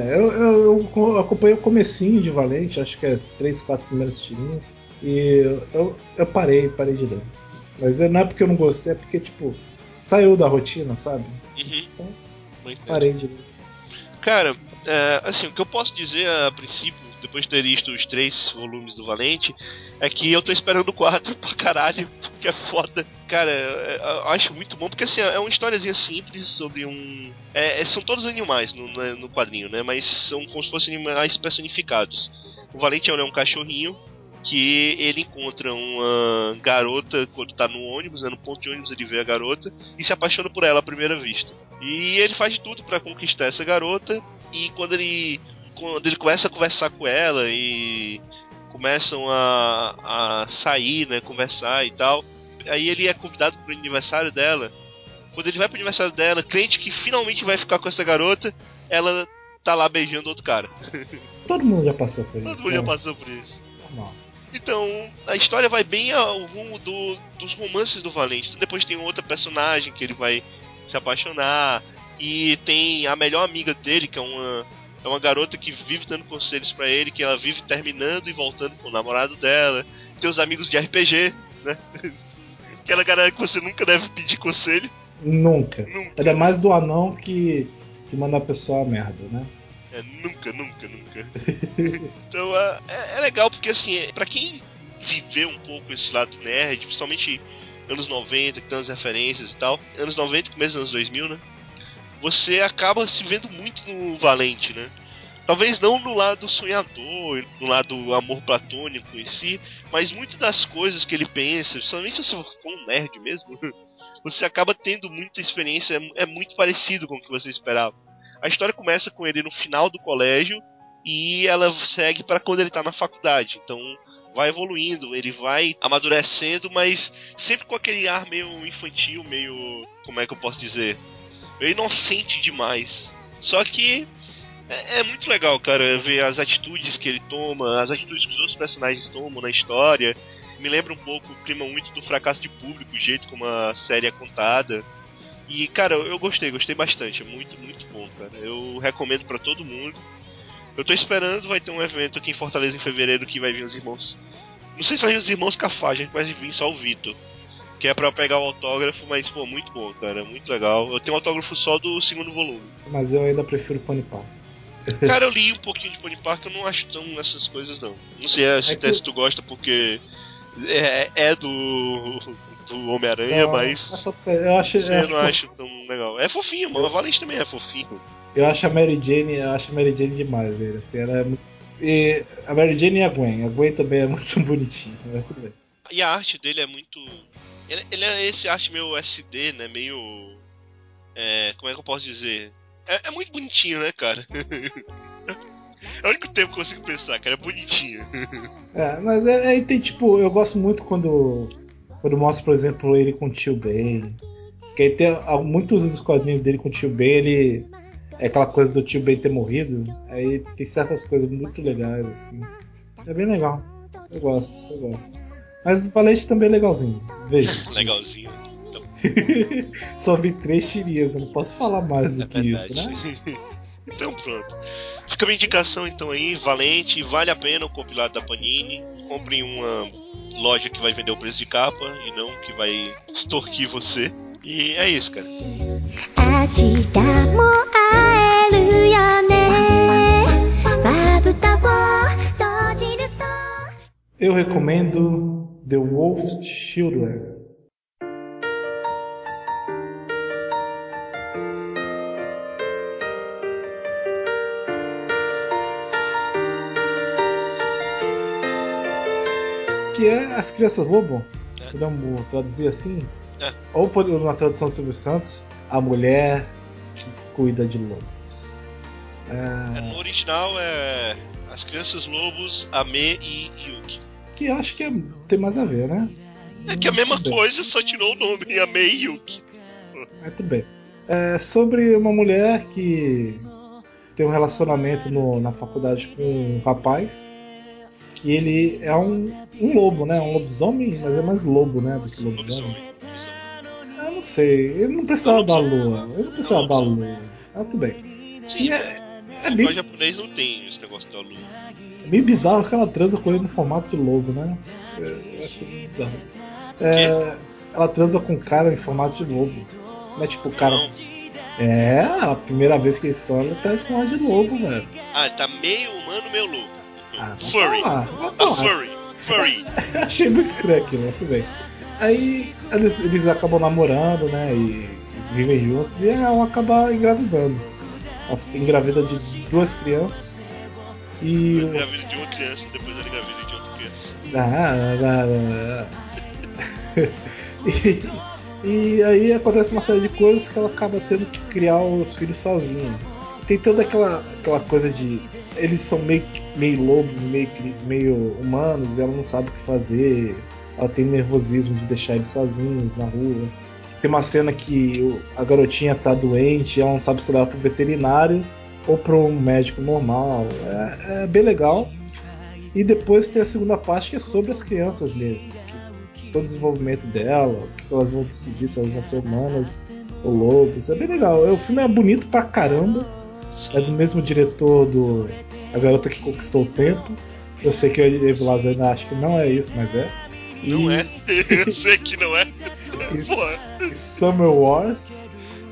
Eu acompanhei o comecinho de Valente, acho que as 3, 4 primeiras tirinhas. E eu parei de ler. Mas não é porque eu não gostei, é porque, tipo, saiu da rotina, sabe? Uhum. Então, parei de ler. Cara, assim, o que eu posso dizer a princípio, depois de ter visto os 3 volumes do Valente, é que eu tô esperando o 4 pra caralho, porque é foda. Cara, eu acho muito bom, porque assim, é uma historiazinha simples sobre um. São todos animais no quadrinho, né? Mas são como se fossem animais personificados. O Valente é um cachorrinho que ele encontra uma garota quando tá no ônibus, né, no ponto de ônibus ele vê a garota e se apaixona por ela à primeira vista. E ele faz de tudo pra conquistar essa garota, e quando ele começa a conversar com ela e começam a sair, né, conversar e tal, aí ele é convidado pro aniversário dela. Quando ele vai pro aniversário dela, crente que finalmente vai ficar com essa garota, ela tá lá beijando outro cara. Todo mundo já passou por isso. Todo mundo já passou por isso. Normal. Então, a história vai bem ao rumo dos romances do Valente. Depois tem outra personagem que ele vai se apaixonar. E tem a melhor amiga dele, que é uma garota que vive dando conselhos pra ele, que ela vive terminando e voltando com o namorado dela. Tem os amigos de RPG, né? Aquela galera que você nunca deve pedir conselho. Nunca. Ainda mais do anão que manda a pessoa a merda, né? Nunca. Então é legal porque assim, pra quem viveu um pouco esse lado nerd, principalmente anos 90, que tem as referências e tal, anos 90 começo dos anos 2000, né? Você acaba se vendo muito no Valente, né? Talvez não no lado sonhador, no lado amor platônico em si, mas muitas das coisas que ele pensa, principalmente se você for um nerd mesmo, você acaba tendo muita experiência, é muito parecido com o que você esperava. A história começa com ele no final do colégio e ela segue para quando ele tá na faculdade. Então vai evoluindo, ele vai amadurecendo, mas sempre com aquele ar meio infantil, meio, como é que eu posso dizer, meio inocente demais. Só que é muito legal, cara, ver as atitudes que ele toma, as atitudes que os outros personagens tomam na história. Me lembra um pouco o clima muito do Fracasso de Público, o jeito como a série é contada. E, cara, eu gostei bastante. É muito, muito bom, cara. Eu recomendo pra todo mundo. Eu tô esperando, vai ter um evento aqui em Fortaleza em fevereiro que vai vir os irmãos. Não sei se vai vir os irmãos Cafage, vai vir só o Vitor. Que é pra eu pegar o autógrafo, mas, pô, muito bom, cara. Muito legal. Eu tenho um autógrafo só do 2º volume. Mas eu ainda prefiro Pony Park. Cara, eu li um pouquinho de Pony Park, eu não acho tão nessas coisas, não. Não sei se tu gosta porque do Homem-Aranha, mas eu acho, eu não acho tão legal. É fofinho, mano. A Valente também é fofinho. Eu acho a Mary Jane demais, velho. Assim, ela é muito... E a Mary Jane e a Gwen. A Gwen também é muito bonitinha, mas tudo bem. E a arte dele é muito. Ele é esse arte meio SD, né? Meio. Como é que eu posso dizer? É muito bonitinho, né, cara? É o único tempo que eu consigo pensar, cara. É bonitinho. Mas tem tipo, eu gosto muito quando mostra, por exemplo, ele com o tio Ben. Que ele tem muitos dos quadrinhos dele com o tio Ben, ele. É aquela coisa do tio Ben ter morrido. Aí tem certas coisas muito legais, assim. É bem legal. Eu gosto. Mas o Valente também é legalzinho. Veja. Legalzinho. Então, Só vi 3 tirinhas, eu não posso falar mais do é que verdade. isso, né? Então pronto. Fica a minha indicação então aí, Valente, vale a pena o compilado da Panini. Compre em uma loja que vai vender o preço de capa e não que vai extorquir você. E é isso, cara. 明日も会えるよねまぶたを閉じると Eu recomendo The Wolf's Children. Que é As Crianças Lobo. Podemos traduzir assim? Ou na tradução do Silvio Santos, A Mulher que Cuida de Lobos. No original é As Crianças Lobos, Ame e Yuki. Que eu acho que tem mais a ver, né? É que a mesma coisa, só tirou o nome, Ame e Yuki. Tudo bem. É sobre uma mulher que tem um relacionamento na faculdade com um rapaz que ele é um lobo, né? Um lobisomem, mas é mais lobo, né? Do que lobisomem. Eu não sei, ele não precisava da lua. Tudo bem. Sim, E o bem, japonês não tem esse negócio da lua. é bem bizarro que ela transa com ele no formato de lobo, né? Eu achei bem bizarro. Ela transa com um cara em formato de lobo. Não é tipo o cara. A primeira vez que eles estão, ela tá em formato de lobo, velho. Ele tá meio humano, meio lobo. Furry. Furry. Achei muito estranho aquilo, mas tudo bem. Aí eles acabam namorando, né? E vivem juntos e ela acaba engravidando. Ela engravida de 2 crianças. E. Ela engravida de uma criança, depois ela engravida de outra criança. E aí acontece uma série de coisas que ela acaba tendo que criar os filhos sozinha. Tem toda aquela coisa de. Eles são meio lobo, meio humanos, e ela não sabe o que fazer. Ela tem nervosismo de deixar eles sozinhos na rua. Tem uma cena que a garotinha tá doente e ela não sabe se levar pro veterinário ou para um médico normal. É bem legal. E depois tem a segunda parte que é sobre as crianças mesmo. Todo o desenvolvimento dela, o que elas vão decidir, se elas vão ser humanas ou lobos. É bem legal. O filme é bonito pra caramba. É do mesmo diretor do A Garota que Conquistou o Tempo. Eu sei que o Evilás ainda acha que não é isso, mas é. Não é? Eu sei que não é. E Summer Wars.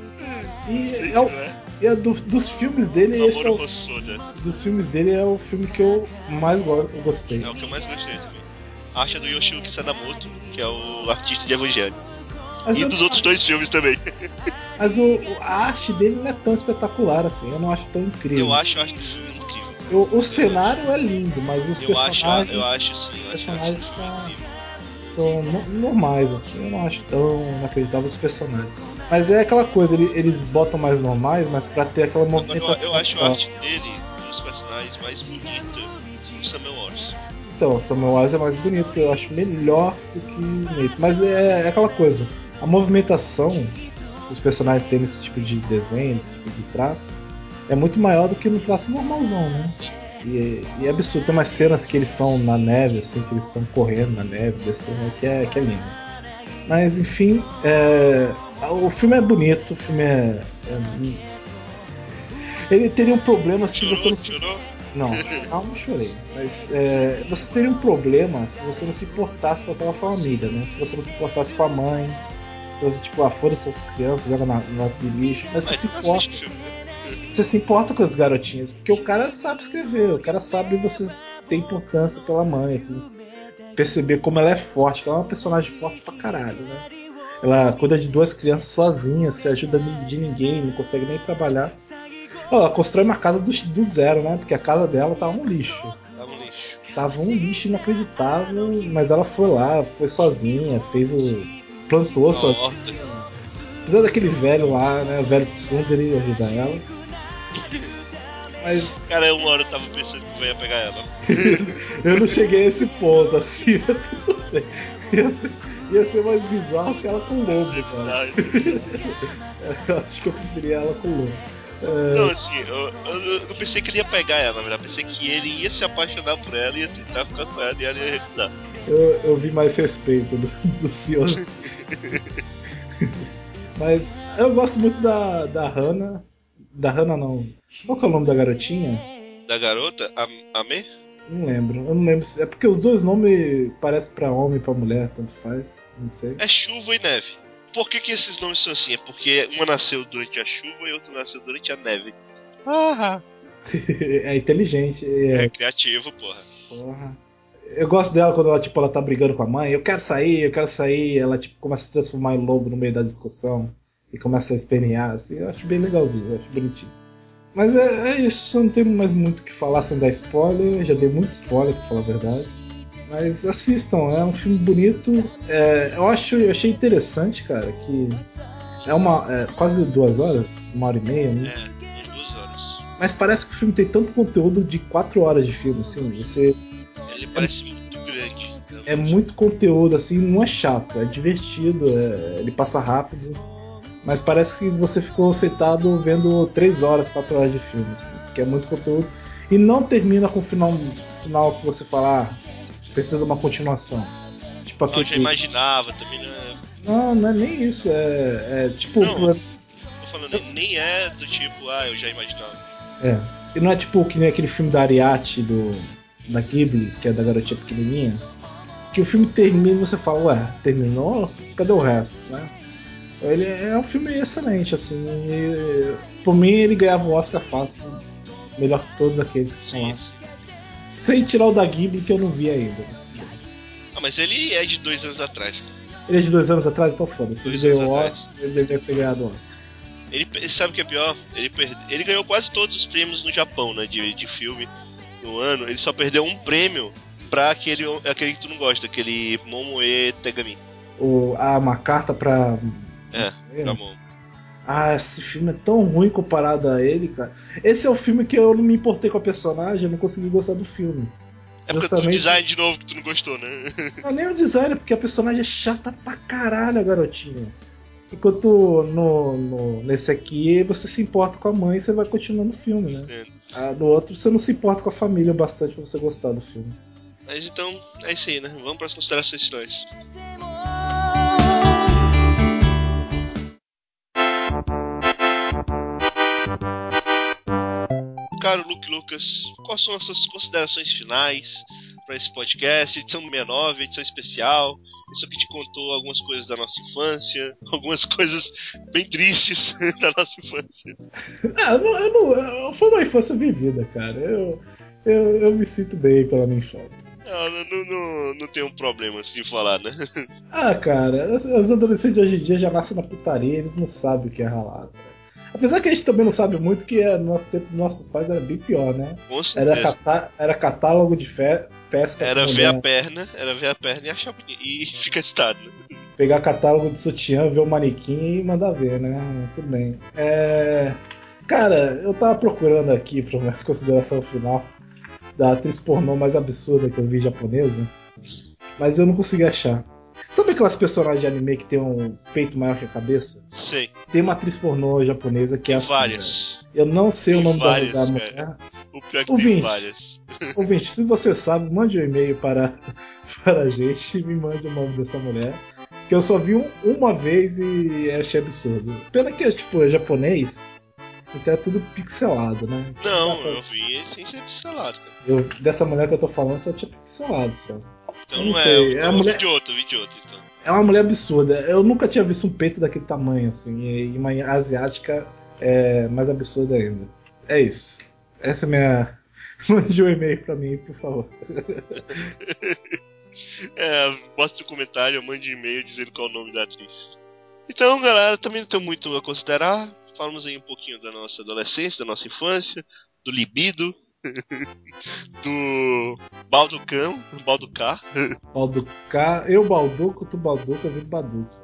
E dos filmes dele, esse dos filmes dele é o filme que eu mais gostei. É o que eu mais gostei também. A arte é do Yoshiyuki Sadamoto, que é o artista de Evangelho. E dos outros 2 filmes também. Mas a arte dele não é tão espetacular assim, eu não acho tão incrível. Eu acho a arte do filme incrível. O cenário é lindo, mas os personagens. Eu acho sim. Os personagens são normais, assim, eu não acho tão inacreditável os personagens. Mas é aquela coisa, eles botam mais normais, mas pra ter aquela movimentação. Eu acho a arte dele, dos personagens, mais bonita do Summer Wars. Então, Summer Wars é mais bonito, eu acho melhor do que nesse. Mas é aquela coisa, a movimentação dos personagens tendo esse tipo de desenho, esse tipo de traço, é muito maior do que no traço normalzão, né? E é absurdo, tem umas cenas que eles estão na neve, assim, que eles estão correndo na neve, descendo, que é lindo. Mas enfim, o filme é bonito, o filme ele teria um problema se você não se. Não chorei. Mas você teria um problema se você não se importasse com aquela família, né? Se você não se importasse com a mãe, se você, tipo, foda-se essas crianças, joga na lata de lixo. Mas você se importa. Você se importa com as garotinhas, porque o cara sabe escrever, o cara sabe você ter importância pela mãe, assim, perceber como ela é forte, que ela é uma personagem forte pra caralho, né? Ela cuida de 2 crianças sozinha, se ajuda de ninguém, não consegue nem trabalhar. Ela constrói uma casa do zero, né? Porque a casa dela tá um lixo. tava um lixo inacreditável, mas ela foi lá, foi sozinha, plantou Na sozinha. horta. Apesar daquele velho lá, né, o velho Tsundere ajudar ela. Mas Cara, uma hora eu tava pensando que eu ia pegar ela. eu não cheguei a esse ponto, assim, tudo bem. Ia ser mais bizarro que ela com o lobo, cara. Eu acho que eu preferia ela com o lobo. Não, assim, eu não pensei que ele ia pegar ela, na verdade. Pensei que ele ia se apaixonar por ela, ia tentar ficar com ela e ela ia recusar. Eu vi mais respeito do senhor. Mas eu gosto muito da Hannah. Da Hannah não. Qual que é o nome da garotinha? Da garota, a Me? Não lembro. Eu não lembro. É porque os dois nomes parecem pra homem e pra mulher, tanto faz. Não sei. É chuva e neve. Por que esses nomes são assim? É porque uma nasceu durante a chuva e outra nasceu durante a neve. Ah, É inteligente. é criativo, porra. Porra. Eu gosto dela quando ela tá brigando com a mãe. Eu quero sair, eu quero sair. Ela tipo, começa a se transformar em lobo no meio da discussão. E começa a espernear, assim. Eu acho bem legalzinho, eu acho bonitinho. Mas é isso, não tenho mais muito o que falar sem dar spoiler. Já dei muito spoiler, pra falar a verdade. Mas assistam, é um filme bonito. Eu achei interessante, cara, que é quase 2 horas, 1 hora e meia, né? É, umas 2 horas. Mas parece que o filme tem tanto conteúdo de 4 horas de filme, assim. Ele parece muito grande. É muito conteúdo, assim, não é chato, é divertido, ele passa rápido. Mas parece que você ficou sentado vendo 3 horas, 4 horas de filme, assim, porque é muito conteúdo. E não termina com o final que você fala, precisa de uma continuação. Tipo Eu já aquele. imaginava, também não é. Não é nem isso, é tipo. Não, tô falando, nem é do tipo, eu já imaginava. É. E não é tipo que nem aquele filme da Ariete da Ghibli, que é da garotinha pequenininha, que o filme termina e você fala, terminou? Cadê o resto, né? Ele é um filme excelente, assim. Por mim, ele ganhava o Oscar fácil. Melhor que todos aqueles que estão lá. Sem tirar o da Ghibli, que eu não vi ainda. Mas ele é de 2 anos atrás. Ele é de 2 anos atrás, então foda-se. Ele ganhou o Atrás. Oscar, ele deveria ter ganhado o Oscar. Ele sabe o que é pior? Ele ganhou quase todos os prêmios no Japão, né? De filme no ano. Ele só perdeu um prêmio pra aquele que tu não gosta, aquele Momoe Tegami. Uma carta pra. Pra Momo. Esse filme é tão ruim comparado a ele, cara. Esse é o filme que eu não me importei com a personagem, eu não consegui gostar do filme. É porque do design de novo que tu não gostou, né? Não, nem o design, é porque a personagem é chata pra caralho, a garotinha. Enquanto nesse aqui você se importa com a mãe e você vai continuando o filme, né? No outro você não se importa com a família bastante pra você gostar do filme. Mas então, é isso aí, né? Vamos para as considerações finais. Caro Luke Lucas, quais são as suas considerações finais para esse podcast? Edição 69, edição especial. Isso aqui te contou algumas coisas da nossa infância, algumas coisas bem tristes da nossa infância. Foi uma infância vivida, cara. Eu me sinto bem pela minha infância. Não tem um problema assim de falar, né? Cara, os adolescentes de hoje em dia já nascem na putaria, eles não sabem o que é ralar. Cara. Apesar que a gente também não sabe muito que no tempo dos nossos pais era bem pior, né? Com certeza. Era catálogo de pesca. Era ver a perna e achar bonito. E ficar excitado, né? Pegar catálogo de sutiã, ver o manequim e mandar ver, né? Tudo bem. Cara, eu tava procurando aqui pra minha consideração final da atriz pornô mais absurda que eu vi japonesa, mas eu não consegui achar. Sabe aquelas personagens de anime que tem um peito maior que a cabeça? Sei. Tem uma atriz pornô japonesa que é assim. Várias. Né? Eu não sei tem o nome várias, da mulher. O pior é que tem várias. Ouvinte, se você sabe, mande um e-mail para a gente e me mande o nome dessa mulher. Que eu só vi uma vez e achei absurdo. Pena que é japonês, então é tudo pixelado, né? Não, eu vi sem ser pixelado, cara. Dessa mulher que eu tô falando só tinha pixelado, só. Então eu não não sei. então eu vi de outro, então. É uma mulher absurda. Eu nunca tinha visto um peito daquele tamanho, assim. E uma asiática é mais absurda ainda. É isso. Essa é a minha. Mande um e-mail pra mim, por favor. Bota no comentário, mande um e-mail dizendo qual é o nome da atriz. Então, galera, também não tem muito a considerar. Falamos aí um pouquinho da nossa adolescência, da nossa infância, do libido. Do Balducão, Balducar. Balducar, eu Balduco, tu Balducas e Baduco.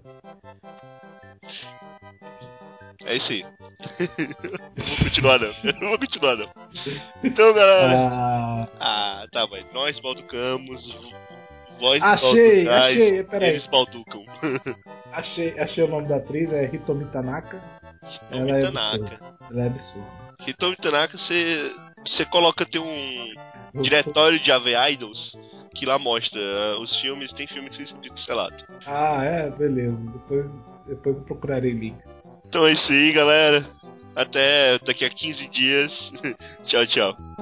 É isso aí. Não vou continuar não. Eu não vou continuar não. Então, galera. Tá, vai. Nós balducamos. Vós balducais. Peraí. Eles balducam. Achei o nome da atriz, é Hitomi Tanaka. Ela é absurda. Hitomi Tanaka, você coloca, tem um diretório de AV Idols que lá mostra os filmes, tem filme que são pixelados. Beleza. Depois eu procurarei links. Então é isso aí, galera. Até daqui a 15 dias. Tchau, tchau.